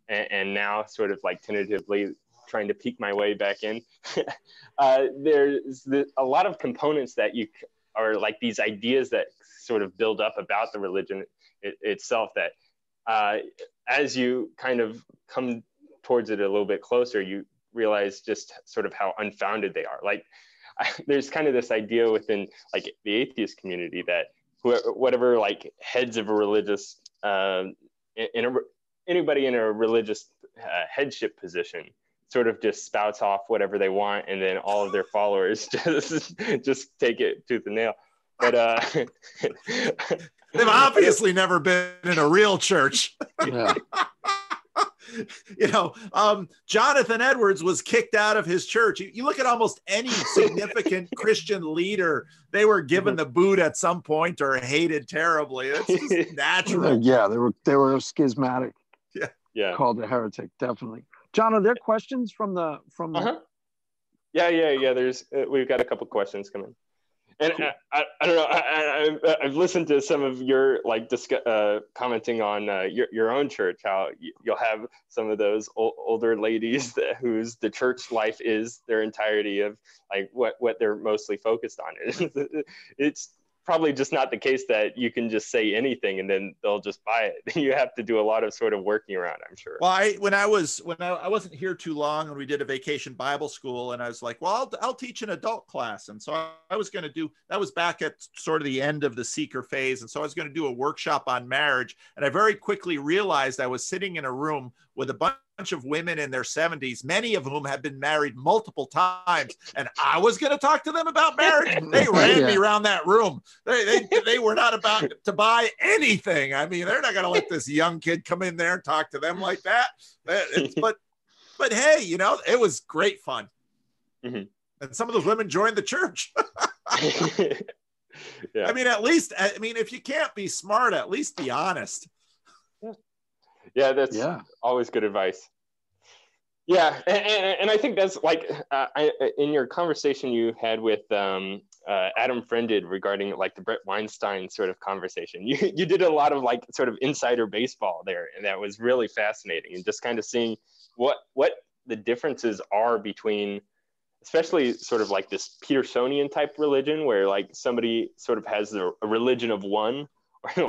and, and now sort of like tentatively trying to peek my way back in. uh, there's the, a lot of components that you are like these ideas that sort of build up about the religion it, itself that uh, as you kind of come towards it a little bit closer, you realize just sort of how unfounded they are. Like I, there's kind of this idea within like the atheist community that whoever, whatever like heads of a religious, uh, in, in a, anybody in a religious uh, headship position sort of just spouts off whatever they want, and then all of their followers just just take it tooth and nail. But uh, they've obviously never been in a real church. Yeah. You know, um, Jonathan Edwards was kicked out of his church. You, you look at almost any significant Christian leader, they were given the boot at some point or hated terribly. It's just natural. Yeah, they were they were schismatic. Yeah, yeah. Called a heretic, definitely. John, are there questions from the from? The... Uh-huh. Yeah, yeah, yeah. There's uh, we've got a couple questions coming. And cool. I, I, I don't know. I, I, I've listened to some of your like discuss, uh, commenting on uh, your your own church. How you'll have some of those old, older ladies that, whose the church life is their entirety of like what what they're mostly focused on. It's probably just not the case that you can just say anything and then they'll just buy it. You have to do a lot of sort of working around, I'm sure. Well, I, when I was, when I, I wasn't here too long and we did a vacation Bible school, and I was like, well, I'll, I'll teach an adult class. And so I, I was going to do, that was back at sort of the end of the seeker phase. And so I was going to do a workshop on marriage. And I very quickly realized I was sitting in a room with a bunch of women in their seventies, many of whom had been married multiple times, and I was going to talk to them about marriage. They ran yeah. me around that room. They, they they were not about to buy anything. I mean, they're not going to let this young kid come in there and talk to them like that. It's, but but hey, you know, it was great fun. Mm-hmm. And some of those women joined the church. Yeah. I mean, at least, I mean, if you can't be smart, at least be honest. Yeah, that's yeah. always good advice. Yeah, and, and, and I think that's like uh, I, in your conversation you had with um, uh, Adam Friended regarding like the Brett Weinstein sort of conversation. You you did a lot of like sort of insider baseball there, and that was really fascinating. And just kind of seeing what what the differences are between, especially sort of like this Petersonian type religion, where like somebody sort of has a, a religion of one, or